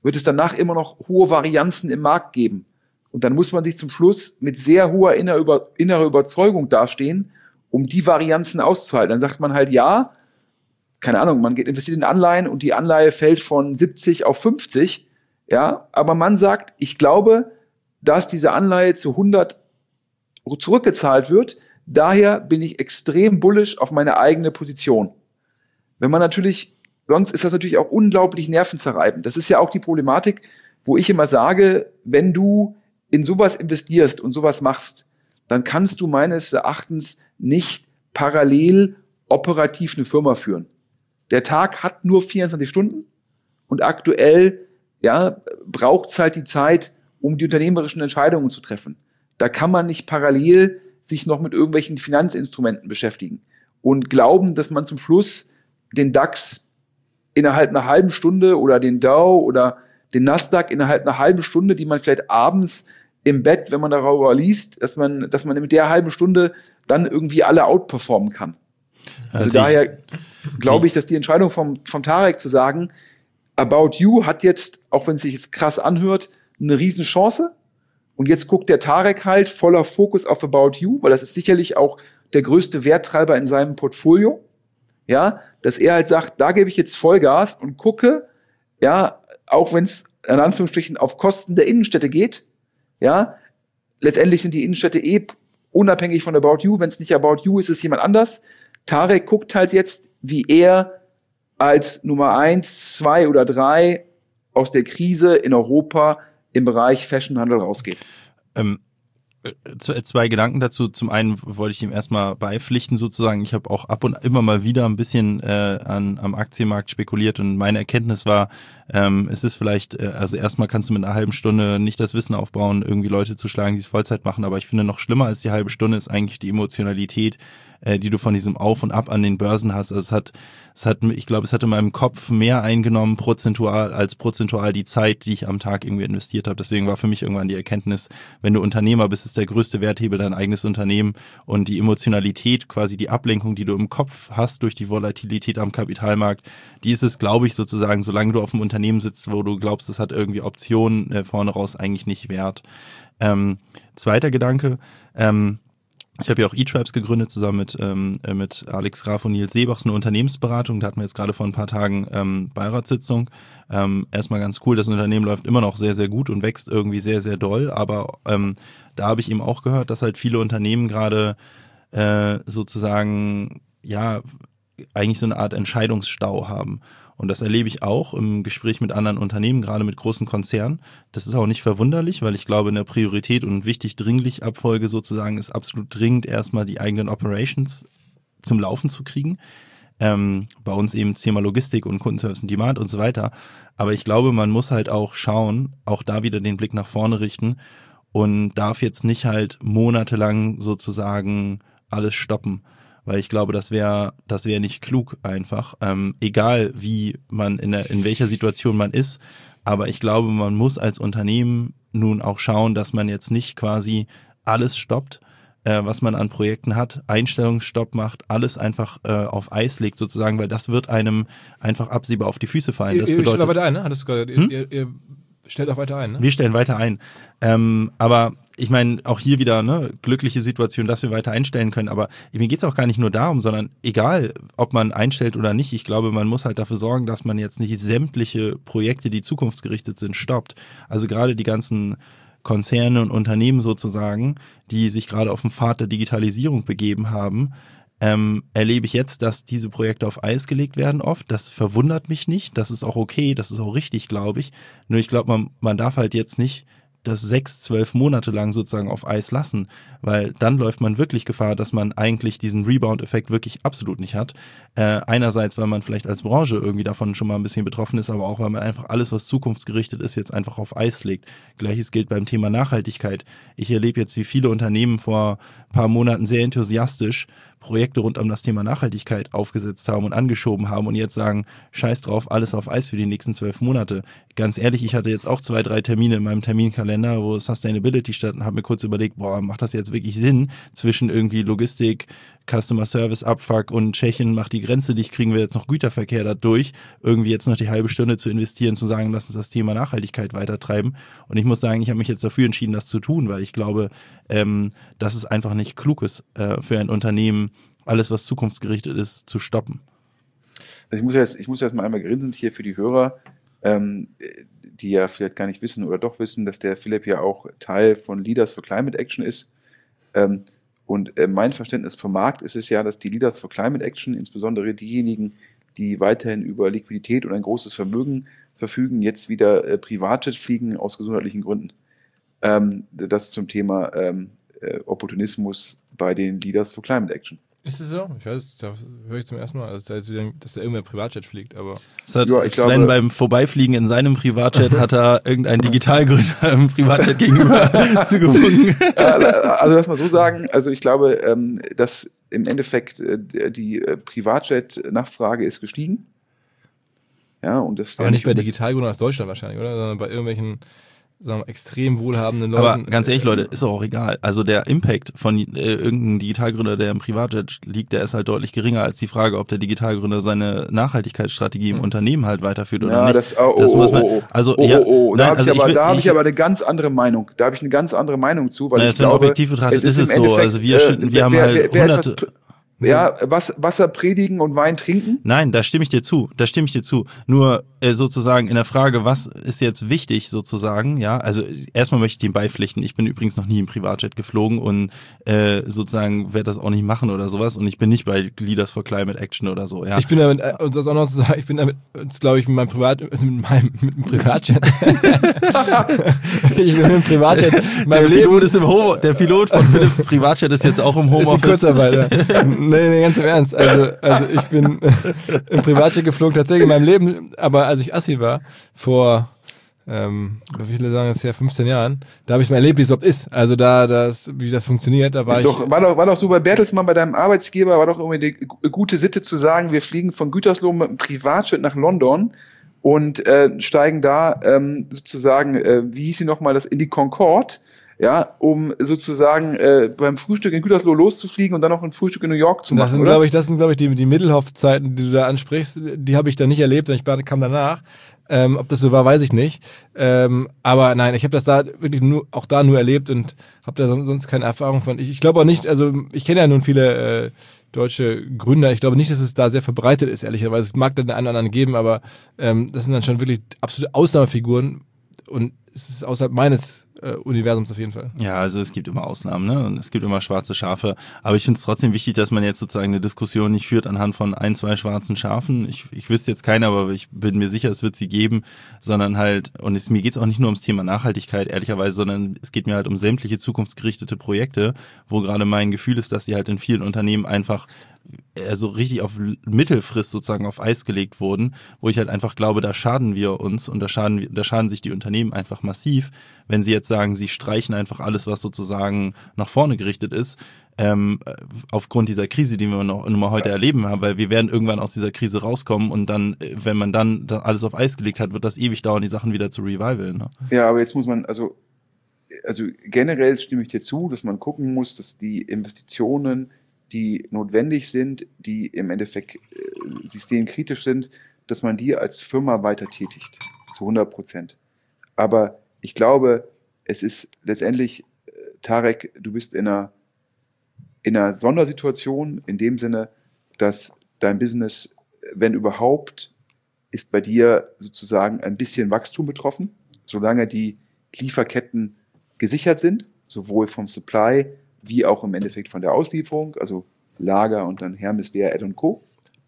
wird es danach immer noch hohe Varianzen im Markt geben. Und dann muss man sich zum Schluss mit sehr hoher innerer, Über- innerer Überzeugung dastehen, um die Varianzen auszuhalten. Dann sagt man halt, ja, keine Ahnung, man geht investiert in Anleihen und die Anleihe fällt von siebzig auf fünfzig, ja, aber man sagt, ich glaube, dass diese Anleihe zu hundert zurückgezahlt wird, daher bin ich extrem bullish auf meine eigene Position. Wenn man natürlich, sonst ist das natürlich auch unglaublich nervenzerreibend. Das ist ja auch die Problematik, wo ich immer sage, wenn du in sowas investierst und sowas machst, dann kannst du meines Erachtens nicht parallel operativ eine Firma führen. Der Tag hat nur vierundzwanzig Stunden und aktuell ja, braucht es halt die Zeit, um die unternehmerischen Entscheidungen zu treffen. Da kann man nicht parallel sich noch mit irgendwelchen Finanzinstrumenten beschäftigen und glauben, dass man zum Schluss den DAX innerhalb einer halben Stunde oder den Dow oder den Nasdaq innerhalb einer halben Stunde, die man vielleicht abends im Bett, wenn man darüber liest, dass man, dass man mit der halben Stunde dann irgendwie alle outperformen kann. Also, also daher glaube ich, dass die Entscheidung vom, vom Tarek zu sagen, About You hat jetzt, auch wenn es sich jetzt krass anhört, eine Riesenchance. Und jetzt guckt der Tarek halt voller Fokus auf About You, weil das ist sicherlich auch der größte Werttreiber in seinem Portfolio. Ja, dass er halt sagt, da gebe ich jetzt Vollgas und gucke, ja, auch wenn es in Anführungsstrichen auf Kosten der Innenstädte geht, ja, letztendlich sind die Innenstädte eh unabhängig von About You. Wenn es nicht About You ist, ist es jemand anders. Tarek guckt halt jetzt, wie er als Nummer eins, zwei oder drei aus der Krise in Europa im Bereich Fashionhandel rausgeht. Ähm, zwei Gedanken dazu. Zum einen wollte ich ihm erstmal beipflichten sozusagen. Ich habe auch ab und immer mal wieder ein bisschen äh, an, am Aktienmarkt spekuliert und meine Erkenntnis war, ähm, es ist vielleicht, äh, also erstmal kannst du mit einer halben Stunde nicht das Wissen aufbauen, irgendwie Leute zu schlagen, die es Vollzeit machen, aber ich finde noch schlimmer als die halbe Stunde ist eigentlich die Emotionalität, äh, die du von diesem Auf und Ab an den Börsen hast. Also es hat, es hat, ich glaube, es hat in meinem Kopf mehr eingenommen prozentual als prozentual die Zeit, die ich am Tag irgendwie investiert habe. Deswegen war für mich irgendwann die Erkenntnis, wenn du Unternehmer bist, ist der größte Werthebel dein eigenes Unternehmen und die Emotionalität, quasi die Ablenkung, die du im Kopf hast durch die Volatilität am Kapitalmarkt, die ist es, glaube ich, sozusagen, solange du auf einem Unternehmen sitzt, wo du glaubst, es hat irgendwie Optionen äh, vorne raus, eigentlich nicht wert. Ähm, zweiter Gedanke, ähm, ich habe ja auch eTribes gegründet, zusammen mit ähm, mit Alex Graf und Nils Seebachs, eine Unternehmensberatung. Da hatten wir jetzt gerade vor ein paar Tagen ähm, Beiratssitzung. Ähm, erstmal ganz cool, das Unternehmen läuft immer noch sehr, sehr gut und wächst irgendwie sehr, sehr doll. Aber ähm, da habe ich eben auch gehört, dass halt viele Unternehmen gerade äh, sozusagen, ja, eigentlich so eine Art Entscheidungsstau haben. Und das erlebe ich auch im Gespräch mit anderen Unternehmen, gerade mit großen Konzernen. Das ist auch nicht verwunderlich, weil ich glaube, in der Priorität und wichtig dringlich Abfolge sozusagen ist absolut dringend erstmal die eigenen Operations zum Laufen zu kriegen. Ähm, bei uns eben Thema Logistik und Kundenservice und Demand und so weiter. Aber ich glaube, man muss halt auch schauen, auch da wieder den Blick nach vorne richten und darf jetzt nicht halt monatelang sozusagen alles stoppen. Weil ich glaube, das wäre das wäre nicht klug einfach, ähm, egal wie man in der in welcher Situation man ist, aber ich glaube, man muss als Unternehmen nun auch schauen, dass man jetzt nicht quasi alles stoppt, äh, was man an Projekten hat, Einstellungsstopp macht, alles einfach äh, auf Eis legt sozusagen, weil das wird einem einfach absehbar auf die Füße fallen. Das ihr, bedeutet, ihr stellt weiter ein, ne? Hattest du gerade, hm? ihr, ihr stellt auch weiter ein, ne? Wir stellen weiter ein, ähm, aber ich meine, auch hier wieder, ne, glückliche Situation, dass wir weiter einstellen können, aber mir geht's auch gar nicht nur darum, sondern egal, ob man einstellt oder nicht, ich glaube, man muss halt dafür sorgen, dass man jetzt nicht sämtliche Projekte, die zukunftsgerichtet sind, stoppt. Also gerade die ganzen Konzerne und Unternehmen sozusagen, die sich gerade auf den Pfad der Digitalisierung begeben haben, ähm, erlebe ich jetzt, dass diese Projekte auf Eis gelegt werden oft. Das verwundert mich nicht, das ist auch okay, das ist auch richtig, glaube ich. Nur ich glaube, man, man darf halt jetzt nicht das sechs, zwölf Monate lang sozusagen auf Eis lassen, weil dann läuft man wirklich Gefahr, dass man eigentlich diesen Rebound-Effekt wirklich absolut nicht hat. Äh, einerseits, weil man vielleicht als Branche irgendwie davon schon mal ein bisschen betroffen ist, aber auch, weil man einfach alles, was zukunftsgerichtet ist, jetzt einfach auf Eis legt. Gleiches gilt beim Thema Nachhaltigkeit. Ich erlebe jetzt, wie viele Unternehmen vor ein paar Monaten sehr enthusiastisch Projekte rund um das Thema Nachhaltigkeit aufgesetzt haben und angeschoben haben und jetzt sagen, scheiß drauf, alles auf Eis für die nächsten zwölf Monate. Ganz ehrlich, ich hatte jetzt auch zwei, drei Termine in meinem Terminkalender Länder, wo Sustainability statt, und habe mir kurz überlegt, boah, macht das jetzt wirklich Sinn zwischen irgendwie Logistik, Customer Service, Abfuck und Tschechien macht die Grenze dicht, kriegen wir jetzt noch Güterverkehr dadurch, irgendwie jetzt noch die halbe Stunde zu investieren, zu sagen, lass uns das Thema Nachhaltigkeit weitertreiben. Und ich muss sagen, ich habe mich jetzt dafür entschieden, das zu tun, weil ich glaube, ähm, dass es einfach nicht klug ist, äh, für ein Unternehmen, alles, was zukunftsgerichtet ist, zu stoppen. Also ich muss jetzt, ich muss jetzt mal einmal grinsend hier für die Hörer, ähm, die ja vielleicht gar nicht wissen oder doch wissen, dass der Philipp ja auch Teil von Leaders for Climate Action ist. Ähm, und äh, mein Verständnis vom Markt ist es ja, dass die Leaders for Climate Action, insbesondere diejenigen, die weiterhin über Liquidität und ein großes Vermögen verfügen, jetzt wieder äh, Privatjet fliegen aus gesundheitlichen Gründen. Ähm, das zum Thema ähm, äh, Opportunismus bei den Leaders for Climate Action. Ist es so? Ich weiß, da höre ich zum ersten Mal, dass da, jetzt wieder, dass da irgendwer Privatjet fliegt, aber... Das hat Ja, ich Sven glaube, beim Vorbeifliegen in seinem Privatjet hat er irgendein Digitalgründer im Privatjet gegenüber zugewogen. Also lass mal so sagen, also ich glaube, ähm, dass im Endeffekt äh, die äh, Privatjet-Nachfrage ist gestiegen. Ja, und das aber nicht bei Digitalgründern aus Deutschland wahrscheinlich, oder? Sondern bei irgendwelchen, sagen wir, extrem wohlhabenden Leuten. Aber ganz ehrlich, Leute, ist doch auch egal. Also der Impact von äh, irgendeinem Digitalgründer, der im Privatjet liegt, der ist halt deutlich geringer als die Frage, ob der Digitalgründer seine Nachhaltigkeitsstrategie im mhm. Unternehmen halt weiterführt oder ja, nicht. Das, oh, das oh, muss man, oh, oh. also, oh, ja, oh, oh. Da nein, habe also ich, aber, ich, da hab ich, ich aber eine ganz andere Meinung. Da habe ich eine ganz andere Meinung zu, weil na, ich wenn glaube, objektiv betrachtet es ist, ist es im so. Also wir, äh, wir wer, haben wer, halt wer hunderte... Etwas, ja, was, Wasser predigen und Wein trinken? Nein, da stimme ich dir zu, da stimme ich dir zu. Nur äh, sozusagen in der Frage, was ist jetzt wichtig sozusagen, ja, also erstmal möchte ich dem beipflichten, ich bin übrigens noch nie im Privatjet geflogen und äh, sozusagen werde das auch nicht machen oder sowas und ich bin nicht bei Leaders for Climate Action oder so, ja. Ich bin damit, äh, und das auch noch zu sagen, ich bin damit, glaube ich, mit meinem Privat, also mit meinem mit dem Privatjet. ich bin mit dem Privatjet. Der Pilot ist im Home, der Pilot von Philips Privatjet ist jetzt auch im Homeoffice. Ist in Kurzarbeit, ja. Nee, nee, ganz im Ernst. Also, also ich bin im Privatjet geflogen, tatsächlich in meinem Leben, aber als ich Assi war, vor, ähm, wie viele sagen das ja, fünfzehn Jahren, da habe ich mal erlebt, wie es überhaupt ist. Also da, das, wie das funktioniert, da war ist ich... Doch, war, doch, war doch so bei Bertelsmann, bei deinem Arbeitsgeber, war doch irgendwie die gute Sitte zu sagen, wir fliegen von Gütersloh mit einem Privatjet nach London und äh, steigen da ähm, sozusagen, äh, wie hieß sie nochmal, das in die Concorde, ja, um sozusagen äh, beim Frühstück in Gütersloh loszufliegen und dann noch ein Frühstück in New York zu machen. Das sind, glaube ich, das sind, glaube ich, die, die Middelhoff-Zeiten, die du da ansprichst, die habe ich da nicht erlebt, ich kam danach. Ähm, ob das so war, weiß ich nicht. Ähm, aber nein, ich habe das da wirklich nur, auch da nur erlebt und habe da sonst keine Erfahrung von. Ich, ich glaube auch nicht, also ich kenne ja nun viele äh, deutsche Gründer, ich glaube nicht, dass es da sehr verbreitet ist, ehrlicherweise. Es mag da den einen oder anderen geben, aber ähm, das sind dann schon wirklich absolute Ausnahmefiguren und es ist außerhalb meines äh, Universums auf jeden Fall. Ja, also es gibt immer Ausnahmen, ne? Und es gibt immer schwarze Schafe. Aber ich finde es trotzdem wichtig, dass man jetzt sozusagen eine Diskussion nicht führt anhand von ein, zwei schwarzen Schafen. Ich, ich wüsste jetzt keine, aber ich bin mir sicher, es wird sie geben, sondern halt, und es, mir geht es auch nicht nur ums Thema Nachhaltigkeit, ehrlicherweise, sondern es geht mir halt um sämtliche zukunftsgerichtete Projekte, wo gerade mein Gefühl ist, dass sie halt in vielen Unternehmen einfach also richtig auf Mittelfrist sozusagen auf Eis gelegt wurden, wo ich halt einfach glaube, da schaden wir uns und da schaden, da schaden sich die Unternehmen einfach massiv, wenn sie jetzt sagen, sie streichen einfach alles, was sozusagen nach vorne gerichtet ist, ähm, aufgrund dieser Krise, die wir noch, noch mal heute erleben haben, weil wir werden irgendwann aus dieser Krise rauskommen und dann, wenn man dann alles auf Eis gelegt hat, wird das ewig dauern, die Sachen wieder zu revivalen. Ne? Ja, aber jetzt muss man, also, also generell stimme ich dir zu, dass man gucken muss, dass die Investitionen, die notwendig sind, die im Endeffekt äh, systemkritisch sind, dass man die als Firma weiter tätigt, zu hundert Prozent. Aber ich glaube, es ist letztendlich, äh, Tarek, du bist in einer, in einer Sondersituation, in dem Sinne, dass dein Business, wenn überhaupt, ist bei dir sozusagen ein bisschen Wachstum betroffen, solange die Lieferketten gesichert sind, sowohl vom Supply wie auch im Endeffekt von der Auslieferung, also Lager und dann Hermes, D H L und Co.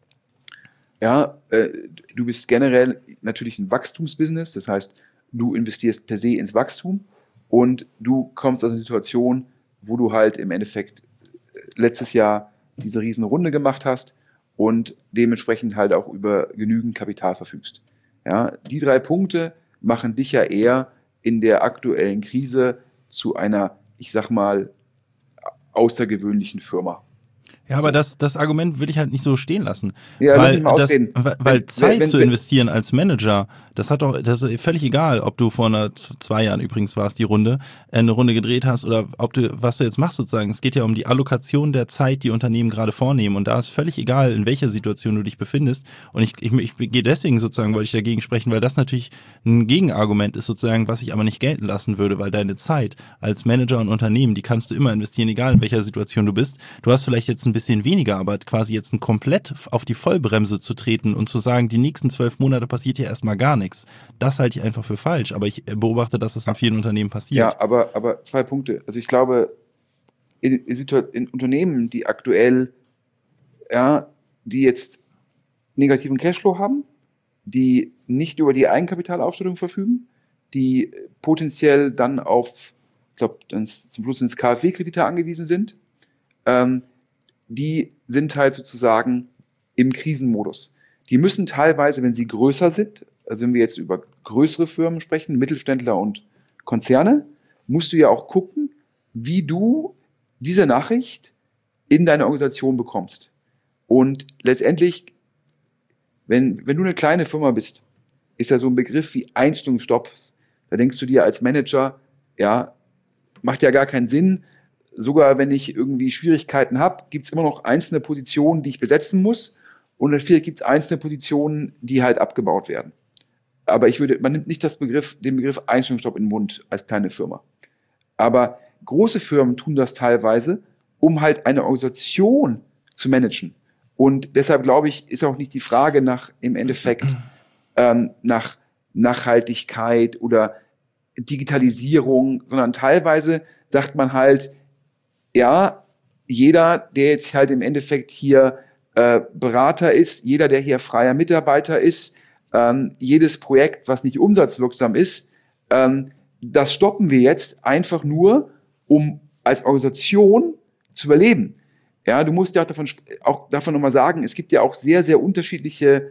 Ja, äh, du bist generell natürlich ein Wachstumsbusiness, das heißt, du investierst per se ins Wachstum und du kommst aus einer Situation, wo du halt im Endeffekt letztes Jahr diese riesen Runde gemacht hast und dementsprechend halt auch über genügend Kapital verfügst. Ja, die drei Punkte machen dich ja eher in der aktuellen Krise zu einer, ich sag mal, außergewöhnlichen Firma. Ja, aber das, das Argument will ich halt nicht so stehen lassen. Ja, weil, lass das, mich weil, weil wenn, Zeit wenn, zu wenn, investieren als Manager, das hat doch, das ist völlig egal, ob du vor einer, zwei Jahren übrigens war es die Runde, eine Runde gedreht hast oder ob du, was du jetzt machst sozusagen. Es geht ja um die Allokation der Zeit, die Unternehmen gerade vornehmen und da ist völlig egal, in welcher Situation du dich befindest. Und ich, ich, ich gehe deswegen sozusagen, wollte ich dagegen sprechen, weil das natürlich ein Gegenargument ist sozusagen, was ich aber nicht gelten lassen würde, weil deine Zeit als Manager und Unternehmen, die kannst du immer investieren, egal in welcher Situation du bist. Du hast vielleicht jetzt ein bisschen weniger, aber quasi jetzt ein komplett auf die Vollbremse zu treten und zu sagen, die nächsten zwölf Monate passiert hier erstmal gar nichts, das halte ich einfach für falsch. Aber ich beobachte, dass das in vielen Unternehmen passiert. Ja, aber, aber zwei Punkte. Also ich glaube, in, in Unternehmen, die aktuell, ja, die jetzt negativen Cashflow haben, die nicht über die Eigenkapitalaufstellung verfügen, die potenziell dann auf, ich glaube, zum Schluss ins KfW-Kredite angewiesen sind, ähm, die sind halt sozusagen im Krisenmodus. Die müssen teilweise, wenn sie größer sind, also wenn wir jetzt über größere Firmen sprechen, Mittelständler und Konzerne, musst du ja auch gucken, wie du diese Nachricht in deine Organisation bekommst. Und letztendlich, wenn, wenn du eine kleine Firma bist, ist ja so ein Begriff wie Einstellungsstopp. Da denkst du dir als Manager, ja, macht ja gar keinen Sinn. Sogar wenn ich irgendwie Schwierigkeiten habe, gibt es immer noch einzelne Positionen, die ich besetzen muss. Und natürlich gibt es einzelne Positionen, die halt abgebaut werden. Aber ich würde, man nimmt nicht das Begriff, den Begriff Einstellungsstopp in den Mund als kleine Firma. Aber große Firmen tun das teilweise, um halt eine Organisation zu managen. Und deshalb glaube ich, ist auch nicht die Frage nach, im Endeffekt, ähm, nach Nachhaltigkeit oder Digitalisierung, sondern teilweise sagt man halt, ja, jeder, der jetzt halt im Endeffekt hier äh, Berater ist, jeder, der hier freier Mitarbeiter ist, ähm, jedes Projekt, was nicht umsatzwirksam ist, ähm, das stoppen wir jetzt einfach nur, um als Organisation zu überleben. Ja, du musst ja auch davon, auch davon nochmal sagen, es gibt ja auch sehr, sehr unterschiedliche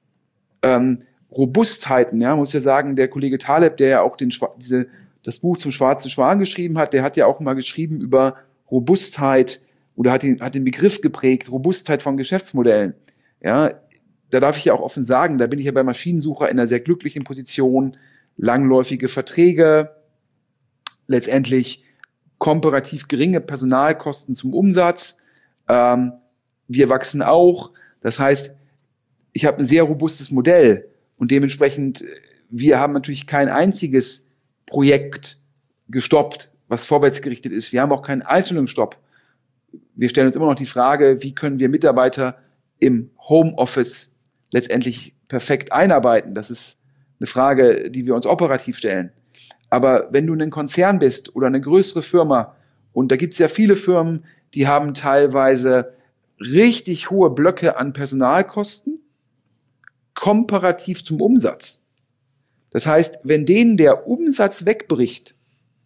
ähm, Robustheiten. Ja, man muss ja sagen, der Kollege Taleb, der ja auch den, diese, das Buch zum Schwarzen Schwan geschrieben hat, der hat ja auch mal geschrieben über Robustheit oder hat den, hat den Begriff geprägt, Robustheit von Geschäftsmodellen. Ja, da darf ich ja auch offen sagen, da bin ich ja bei Maschinensucher in einer sehr glücklichen Position, langläufige Verträge, letztendlich komparativ geringe Personalkosten zum Umsatz. Ähm, wir wachsen auch. Das heißt, ich habe ein sehr robustes Modell und dementsprechend, wir haben natürlich kein einziges Projekt gestoppt, was vorwärtsgerichtet ist. Wir haben auch keinen Einstellungsstopp. Wir stellen uns immer noch die Frage, wie können wir Mitarbeiter im Homeoffice letztendlich perfekt einarbeiten? Das ist eine Frage, die wir uns operativ stellen. Aber wenn du ein Konzern bist oder eine größere Firma, und da gibt es ja viele Firmen, die haben teilweise richtig hohe Blöcke an Personalkosten, komparativ zum Umsatz. Das heißt, wenn denen der Umsatz wegbricht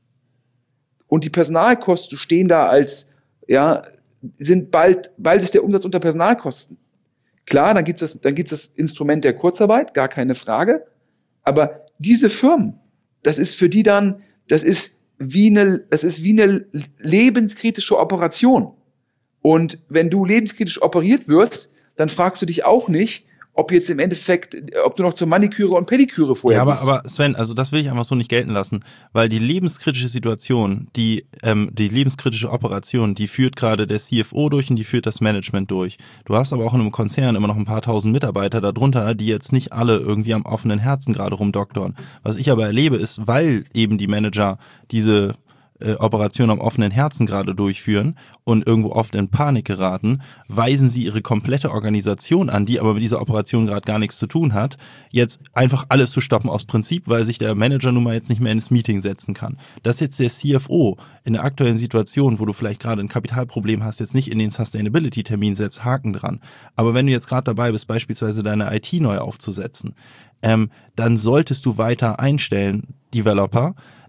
und die Personalkosten stehen da als, ja, sind bald, bald ist der Umsatz unter Personalkosten. Klar, dann gibt es das, dann gibt's das Instrument der Kurzarbeit, gar keine Frage. Aber diese Firmen, das ist für die dann, das ist wie eine, das ist wie eine lebenskritische Operation. Und wenn du lebenskritisch operiert wirst, dann fragst du dich auch nicht, ob jetzt im Endeffekt, ob du noch zur Maniküre und Pediküre vorher Ja, aber, bist. aber Sven, also das will ich einfach so nicht gelten lassen, weil die lebenskritische Situation, die ähm, die lebenskritische Operation, die führt gerade der C F O durch und die führt das Management durch. Du hast aber auch in einem Konzern immer noch ein paar tausend Mitarbeiter darunter, die jetzt nicht alle irgendwie am offenen Herzen gerade rumdoktern. Was ich aber erlebe ist, weil eben die Manager diese Äh, Operation am offenen Herzen gerade durchführen und irgendwo oft in Panik geraten, weisen sie ihre komplette Organisation an, die aber mit dieser Operation gerade gar nichts zu tun hat, jetzt einfach alles zu stoppen aus Prinzip, weil sich der Manager nun mal jetzt nicht mehr ins Meeting setzen kann. Dass jetzt der C F O in der aktuellen Situation, wo du vielleicht gerade ein Kapitalproblem hast, jetzt nicht in den Sustainability-Termin setzt, Haken dran. Aber wenn du jetzt gerade dabei bist, beispielsweise deine I T neu aufzusetzen, ähm, dann solltest du weiter einstellen, Developer,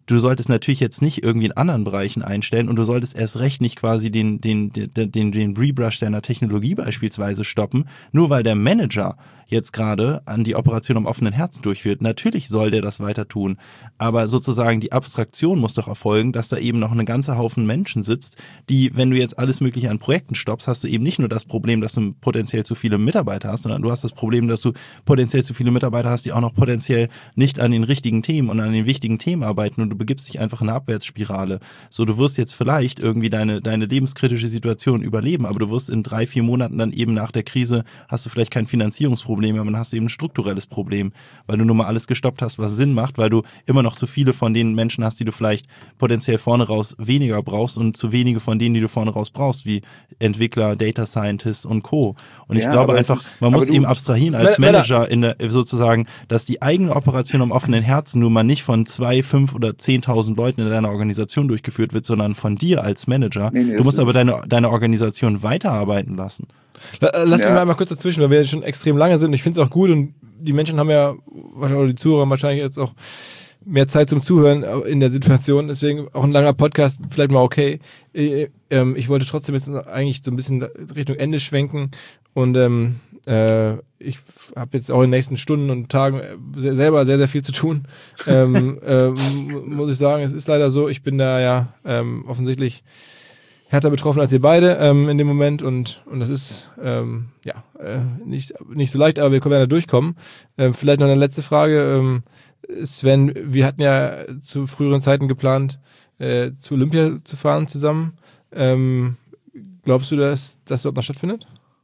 du solltest natürlich jetzt nicht irgendwie in anderen Bereichen einstellen und du solltest erst recht nicht quasi den, den, den, den, den Rebrush deiner Technologie beispielsweise stoppen, nur weil der Manager jetzt gerade an die Operation am offenen Herzen durchführt. Natürlich soll der das weiter tun, aber sozusagen die Abstraktion muss doch erfolgen, dass da eben noch eine ganze Haufen Menschen sitzt, die, wenn du jetzt alles Mögliche an Projekten stoppst, hast du eben nicht nur das Problem, dass du potenziell zu viele Mitarbeiter hast, sondern du hast das Problem, dass du potenziell zu viele Mitarbeiter hast, die auch noch potenziell nicht an den richtigen Themen und an den wichtigen Themen arbeiten und du begibst dich einfach in eine Abwärtsspirale. So, du wirst jetzt vielleicht irgendwie deine, deine lebenskritische Situation überleben, aber du wirst in drei, vier Monaten dann eben nach der Krise, hast du vielleicht kein Finanzierungsproblem, aber dann hast du eben ein strukturelles Problem, weil du nur mal alles gestoppt hast, was Sinn macht, weil du immer noch zu viele von den Menschen hast, die du vielleicht potenziell vorne raus weniger brauchst und zu wenige von denen, die du vorne raus brauchst, wie Entwickler, Data Scientists und Co. Und ich ja, glaube einfach, ist, man muss du, eben abstrahieren als Manager in der, sozusagen, dass die eigene Operation am offenen Herzen nun mal nicht von zwei, fünf oder zehntausend Leuten in deiner Organisation durchgeführt wird, sondern von dir als Manager. Nee, nee, du musst aber deine, deine Organisation weiterarbeiten lassen. Lass ja. mich mal einmal kurz dazwischen, weil wir jetzt schon extrem lange sind und ich finde es auch gut und die Menschen haben ja, oder die Zuhörer haben wahrscheinlich jetzt auch mehr Zeit zum Zuhören in der Situation, deswegen auch ein langer Podcast vielleicht mal okay. Ich wollte trotzdem jetzt eigentlich so ein bisschen Richtung Ende schwenken und ähm, äh, ich habe jetzt auch in den nächsten Stunden und Tagen sehr, selber sehr, sehr viel zu tun. ähm, äh, muss ich sagen, es ist leider so, ich bin da ja ähm, offensichtlich härter betroffen als ihr beide ähm, in dem Moment und und das ist ähm, ja äh, nicht nicht so leicht, aber wir können ja da durchkommen. Ähm, vielleicht noch eine letzte Frage, ähm, Sven, wir hatten ja zu früheren Zeiten geplant, äh, zu Olympia zu fahren zusammen. Ähm, glaubst du, dass das dort noch stattfindet?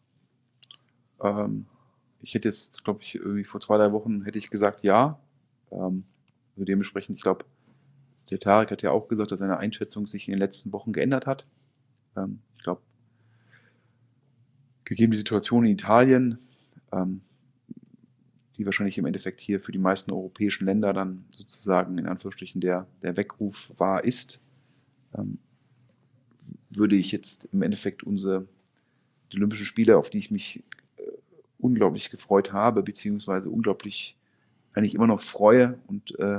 Ähm, ich hätte jetzt, glaube ich, irgendwie vor zwei, drei Wochen hätte ich gesagt, ja. Ähm, also dementsprechend, ich glaube, der Tarek hat ja auch gesagt, dass seine Einschätzung sich in den letzten Wochen geändert hat. Ähm, ich glaube, gegeben die Situation in Italien, ähm, die wahrscheinlich im Endeffekt hier für die meisten europäischen Länder dann sozusagen in Anführungsstrichen der, der Weckruf wahr ist, ähm, würde ich jetzt im Endeffekt unsere die Olympischen Spiele, auf die ich mich äh, unglaublich gefreut habe, beziehungsweise unglaublich eigentlich immer noch freue und äh,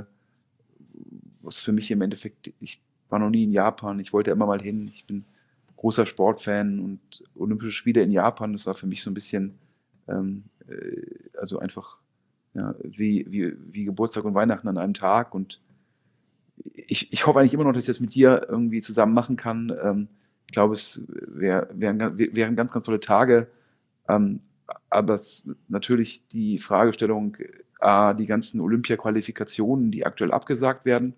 was für mich im Endeffekt, ich war noch nie in Japan, ich wollte immer mal hin, ich bin großer Sportfan und Olympische Spiele in Japan, das war für mich so ein bisschen ähm, äh, also einfach ja, wie, wie, wie Geburtstag und Weihnachten an einem Tag und ich, ich hoffe eigentlich immer noch, dass ich das mit dir irgendwie zusammen machen kann. Ähm, ich glaube, es wär, wären, wären ganz, ganz tolle Tage, ähm, aber es, natürlich die Fragestellung, äh, die ganzen Olympia-Qualifikationen, die aktuell abgesagt werden,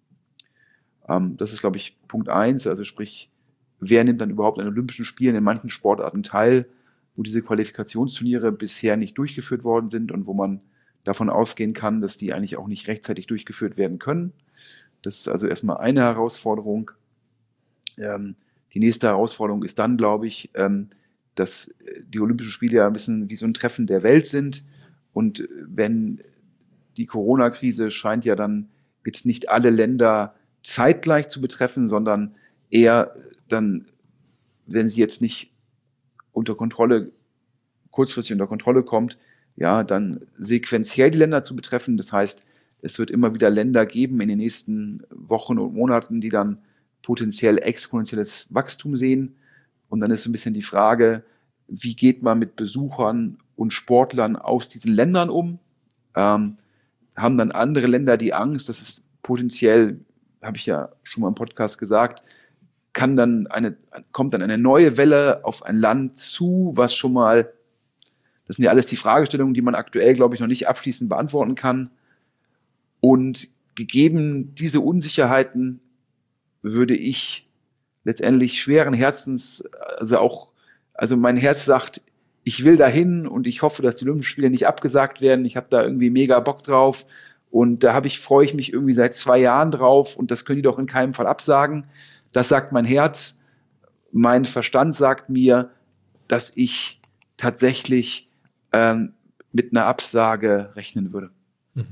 ähm, das ist, glaube ich, Punkt eins, also sprich, wer nimmt dann überhaupt an Olympischen Spielen in manchen Sportarten teil, wo diese Qualifikationsturniere bisher nicht durchgeführt worden sind und wo man davon ausgehen kann, dass die eigentlich auch nicht rechtzeitig durchgeführt werden können. Das ist also erstmal eine Herausforderung. Ähm, die nächste Herausforderung ist dann, glaube ich, ähm, dass die Olympischen Spiele ja ein bisschen wie so ein Treffen der Welt sind. Und wenn die Corona-Krise scheint ja dann jetzt nicht alle Länder zeitgleich zu betreffen, sondern eher dann, wenn sie jetzt nicht unter Kontrolle, kurzfristig unter Kontrolle kommt, ja, dann sequenziell die Länder zu betreffen. Das heißt, es wird immer wieder Länder geben in den nächsten Wochen und Monaten, die dann potenziell exponentielles Wachstum sehen. Und dann ist so ein bisschen die Frage, wie geht man mit Besuchern und Sportlern aus diesen Ländern um? Ähm, haben dann andere Länder die Angst, dass es potenziell, habe ich ja schon mal im Podcast gesagt, kann dann eine, kommt dann eine neue Welle auf ein Land zu, was schon mal, das sind ja alles die Fragestellungen, die man aktuell, glaube ich, noch nicht abschließend beantworten kann. Und gegeben diese Unsicherheiten würde ich letztendlich schweren Herzens, also auch, also mein Herz sagt, ich will dahin und ich hoffe, dass die Olympischen Spiele nicht abgesagt werden. Ich habe da irgendwie mega Bock drauf und da habe ich, freue ich mich irgendwie seit zwei Jahren drauf und das können die doch in keinem Fall absagen. Das sagt mein Herz. Mein Verstand sagt mir, dass ich tatsächlich ähm, mit einer Absage rechnen würde. Mhm.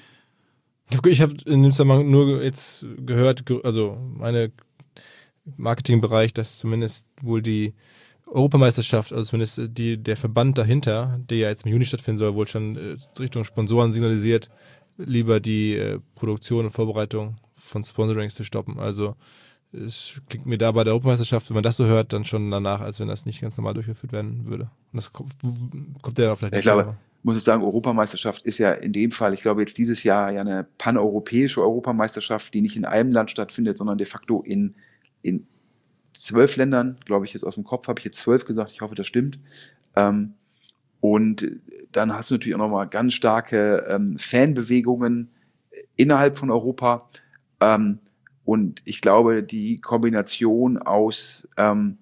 Ich habe in dem Zusammenhang nur jetzt gehört, also meine Marketingbereich, dass zumindest wohl die Europameisterschaft, also zumindest die, der Verband dahinter, der ja jetzt im Juni stattfinden soll, wohl schon Richtung Sponsoren signalisiert, lieber die äh, Produktion und Vorbereitung von Sponsorings zu stoppen. Also es klingt mir da bei der Europameisterschaft, wenn man das so hört, dann schon danach, als wenn das nicht ganz normal durchgeführt werden würde. Und das kommt, kommt ja vielleicht nicht. Ich glaube, muss ich sagen, Europameisterschaft ist ja in dem Fall, ich glaube jetzt dieses Jahr ja eine paneuropäische Europameisterschaft, die nicht in einem Land stattfindet, sondern de facto in, in zwölf Ländern, glaube ich jetzt aus dem Kopf, habe ich jetzt zwölf gesagt, ich hoffe, das stimmt. Ähm, und dann hast du natürlich auch nochmal ganz starke ähm, Fanbewegungen innerhalb von Europa. Ähm, und ich glaube, die Kombination aus ähm,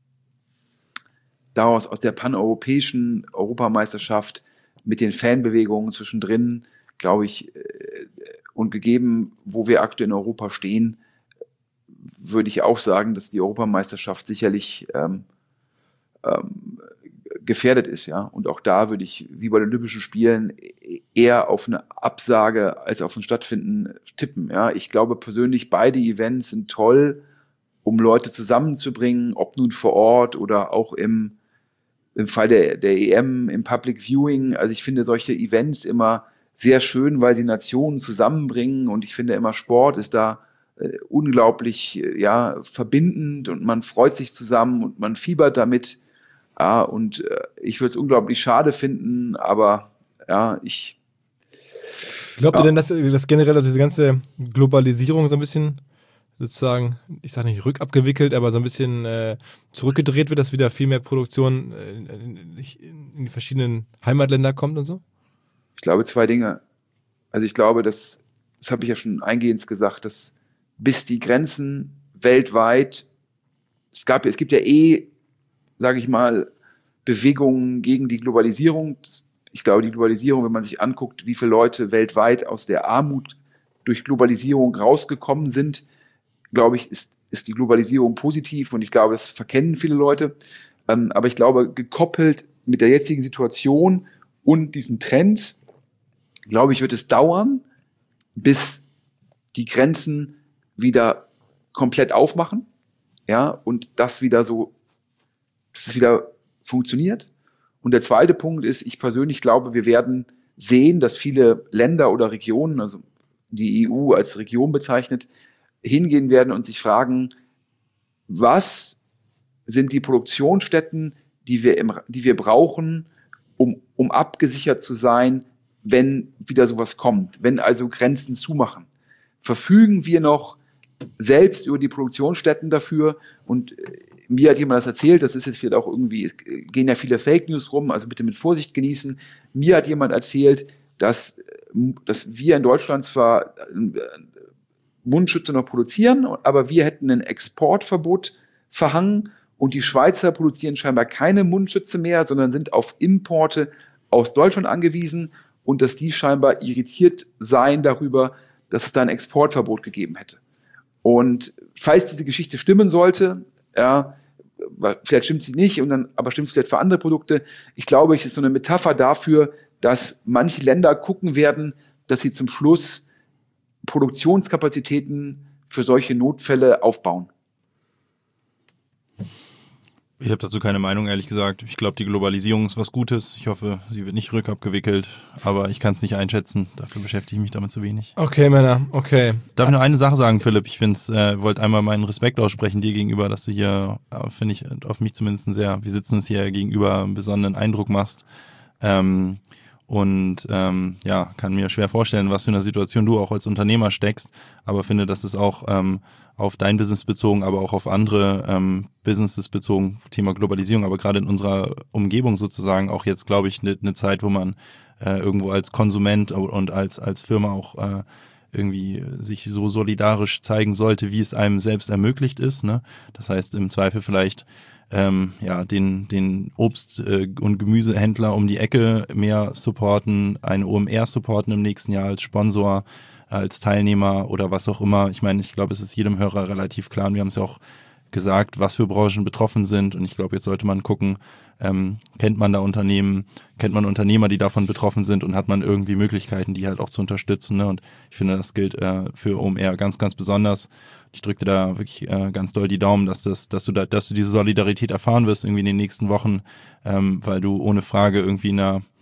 daraus aus der paneuropäischen Europameisterschaft mit den Fanbewegungen zwischendrin, glaube ich, äh, und gegeben, wo wir aktuell in Europa stehen, würde ich auch sagen, dass die Europameisterschaft sicherlich ähm, ähm, gefährdet ist, ja. Und auch da würde ich, wie bei den Olympischen Spielen, eher auf eine Absage als auf ein Stattfinden tippen, ja. Ich glaube persönlich, beide Events sind toll, um Leute zusammenzubringen, ob nun vor Ort oder auch im, im Fall der, der E M, im Public Viewing. Also ich finde solche Events immer sehr schön, weil sie Nationen zusammenbringen, und ich finde immer, Sport ist da äh, unglaublich äh, ja, verbindend, und man freut sich zusammen und man fiebert damit. Ja, und äh, ich würde es unglaublich schade finden, aber ja, ich... Glaubt ja. ihr denn, dass, dass generell diese ganze Globalisierung so ein bisschen sozusagen, ich sage nicht rückabgewickelt, aber so ein bisschen äh, zurückgedreht wird, dass wieder viel mehr Produktion äh, in, in die verschiedenen Heimatländer kommt und so? Ich glaube zwei Dinge. Also ich glaube, dass, das habe ich ja schon eingehend gesagt, dass bis die Grenzen weltweit, es gab, es gibt ja eh, sage ich mal, Bewegungen gegen die Globalisierung. Ich glaube, die Globalisierung, wenn man sich anguckt, wie viele Leute weltweit aus der Armut durch Globalisierung rausgekommen sind, glaube ich, ist, ist die Globalisierung positiv, und ich glaube, das verkennen viele Leute. Ähm, aber ich glaube, gekoppelt mit der jetzigen Situation und diesen Trends, glaube ich, wird es dauern, bis die Grenzen wieder komplett aufmachen, ja, und das wieder so, dass es wieder funktioniert. Und der zweite Punkt ist, ich persönlich glaube, wir werden sehen, dass viele Länder oder Regionen, also die E U als Region bezeichnet, hingehen werden und sich fragen, was sind die Produktionsstätten, die wir, im, die wir brauchen, um, um abgesichert zu sein, wenn wieder sowas kommt, wenn also Grenzen zumachen. Verfügen wir noch selbst über die Produktionsstätten dafür? Und mir hat jemand das erzählt, das ist jetzt vielleicht auch irgendwie, es gehen ja viele Fake News rum, also bitte mit Vorsicht genießen. Mir hat jemand erzählt, dass, dass wir in Deutschland zwar Mundschütze noch produzieren, aber wir hätten ein Exportverbot verhangen, und die Schweizer produzieren scheinbar keine Mundschütze mehr, sondern sind auf Importe aus Deutschland angewiesen, und dass die scheinbar irritiert seien darüber, dass es da ein Exportverbot gegeben hätte. Und falls diese Geschichte stimmen sollte, ja, vielleicht stimmt sie nicht, und dann, aber stimmt es vielleicht für andere Produkte. Ich glaube, es ist so eine Metapher dafür, dass manche Länder gucken werden, dass sie zum Schluss Produktionskapazitäten für solche Notfälle aufbauen. Ich habe dazu keine Meinung, ehrlich gesagt. Ich glaube, die Globalisierung ist was Gutes. Ich hoffe, sie wird nicht rückabgewickelt, aber ich kann es nicht einschätzen. Dafür beschäftige ich mich damit zu wenig. Okay, Männer, okay. Darf ich noch eine Sache sagen, Philipp? Ich finde es, äh, wollte einmal meinen Respekt aussprechen dir gegenüber, dass du hier, äh, finde ich, auf mich zumindest einen sehr, wir sitzen uns hier gegenüber, einen besonderen Eindruck machst. Ähm, Und ähm, ja, kann mir schwer vorstellen, was für eine Situation du auch als Unternehmer steckst, aber finde, dass es auch ähm, auf dein Business bezogen, aber auch auf andere ähm, Businesses bezogen, Thema Globalisierung, aber gerade in unserer Umgebung sozusagen auch jetzt, glaube ich, eine ne Zeit, wo man äh, irgendwo als Konsument und als als Firma auch äh, irgendwie sich so solidarisch zeigen sollte, wie es einem selbst ermöglicht ist, ne? Das heißt, im Zweifel vielleicht Ähm, ja, den, den Obst- äh, und Gemüsehändler um die Ecke mehr supporten, eine O M R supporten im nächsten Jahr als Sponsor, als Teilnehmer oder was auch immer. Ich meine, ich glaube, es ist jedem Hörer relativ klar, und wir haben es ja auch gesagt, was für Branchen betroffen sind, und ich glaube, jetzt sollte man gucken, ähm, kennt man da Unternehmen, kennt man Unternehmer, die davon betroffen sind, und hat man irgendwie Möglichkeiten, die halt auch zu unterstützen, ne? Und ich finde, das gilt äh, für O M R ganz, ganz besonders. Ich drücke dir da wirklich äh, ganz doll die Daumen, dass das, dass du da, dass du diese Solidarität erfahren wirst irgendwie in den nächsten Wochen, ähm, weil du ohne Frage irgendwie in einer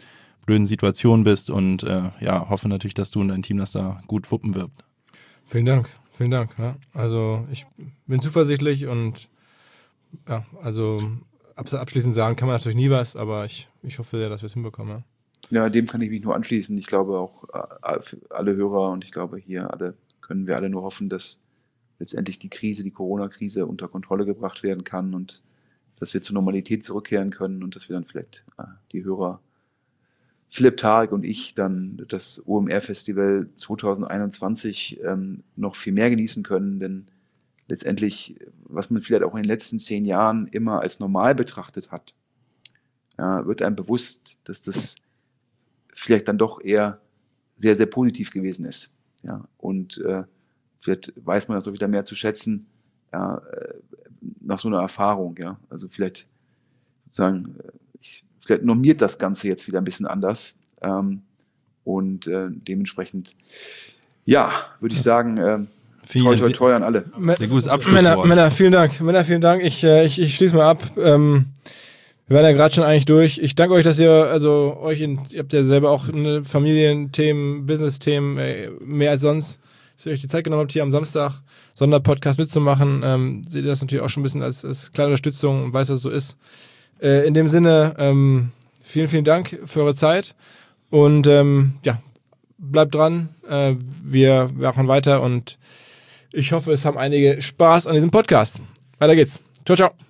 blöden Situation bist und äh, ja, hoffe natürlich, dass du und dein Team das da gut wuppen wird. Vielen Dank, vielen Dank. Ja. Also ich bin zuversichtlich und ja, also abschließend sagen kann man natürlich nie was, aber ich, ich hoffe sehr, dass wir es hinbekommen. Ja. Ja, dem kann ich mich nur anschließen. Ich glaube auch für alle Hörer und ich glaube hier alle können wir alle nur hoffen, dass letztendlich die Krise, die Corona-Krise unter Kontrolle gebracht werden kann und dass wir zur Normalität zurückkehren können und dass wir dann vielleicht äh, die Hörer Philipp, Tarek und ich dann das O M R-Festival zwanzig einundzwanzig ähm, noch viel mehr genießen können, denn letztendlich, was man vielleicht auch in den letzten zehn Jahren immer als normal betrachtet hat, ja, wird einem bewusst, dass das vielleicht dann doch eher sehr, sehr positiv gewesen ist. Ja, und äh, vielleicht weiß man das auch wieder mehr zu schätzen, ja, äh, nach so einer Erfahrung. Ja. Also vielleicht sozusagen, ich, vielleicht normiert das Ganze jetzt wieder ein bisschen anders. Ähm, und äh, dementsprechend, ja, würde ich sagen, äh, toi, toi, toi an alle. Sehr gutes Abschlusswort. Männer, Männer, vielen Dank. Männer, vielen Dank. Ich, äh, ich, ich schließe mal ab. Ähm, Wir waren ja gerade schon eigentlich durch. Ich danke euch, dass ihr, also euch, in, ihr habt ja selber auch eine Familienthemen, Business-Themen, äh, mehr als sonst, dass ihr euch die Zeit genommen habt, hier am Samstag Sonderpodcast mitzumachen. Ähm, seht ihr das natürlich auch schon ein bisschen als, als kleine Unterstützung und weiß, dass es so ist. Äh, in dem Sinne, ähm, vielen, vielen Dank für eure Zeit und ähm, ja, bleibt dran. Äh, wir machen weiter und ich hoffe, es haben einige Spaß an diesem Podcast. Weiter geht's. Ciao, ciao.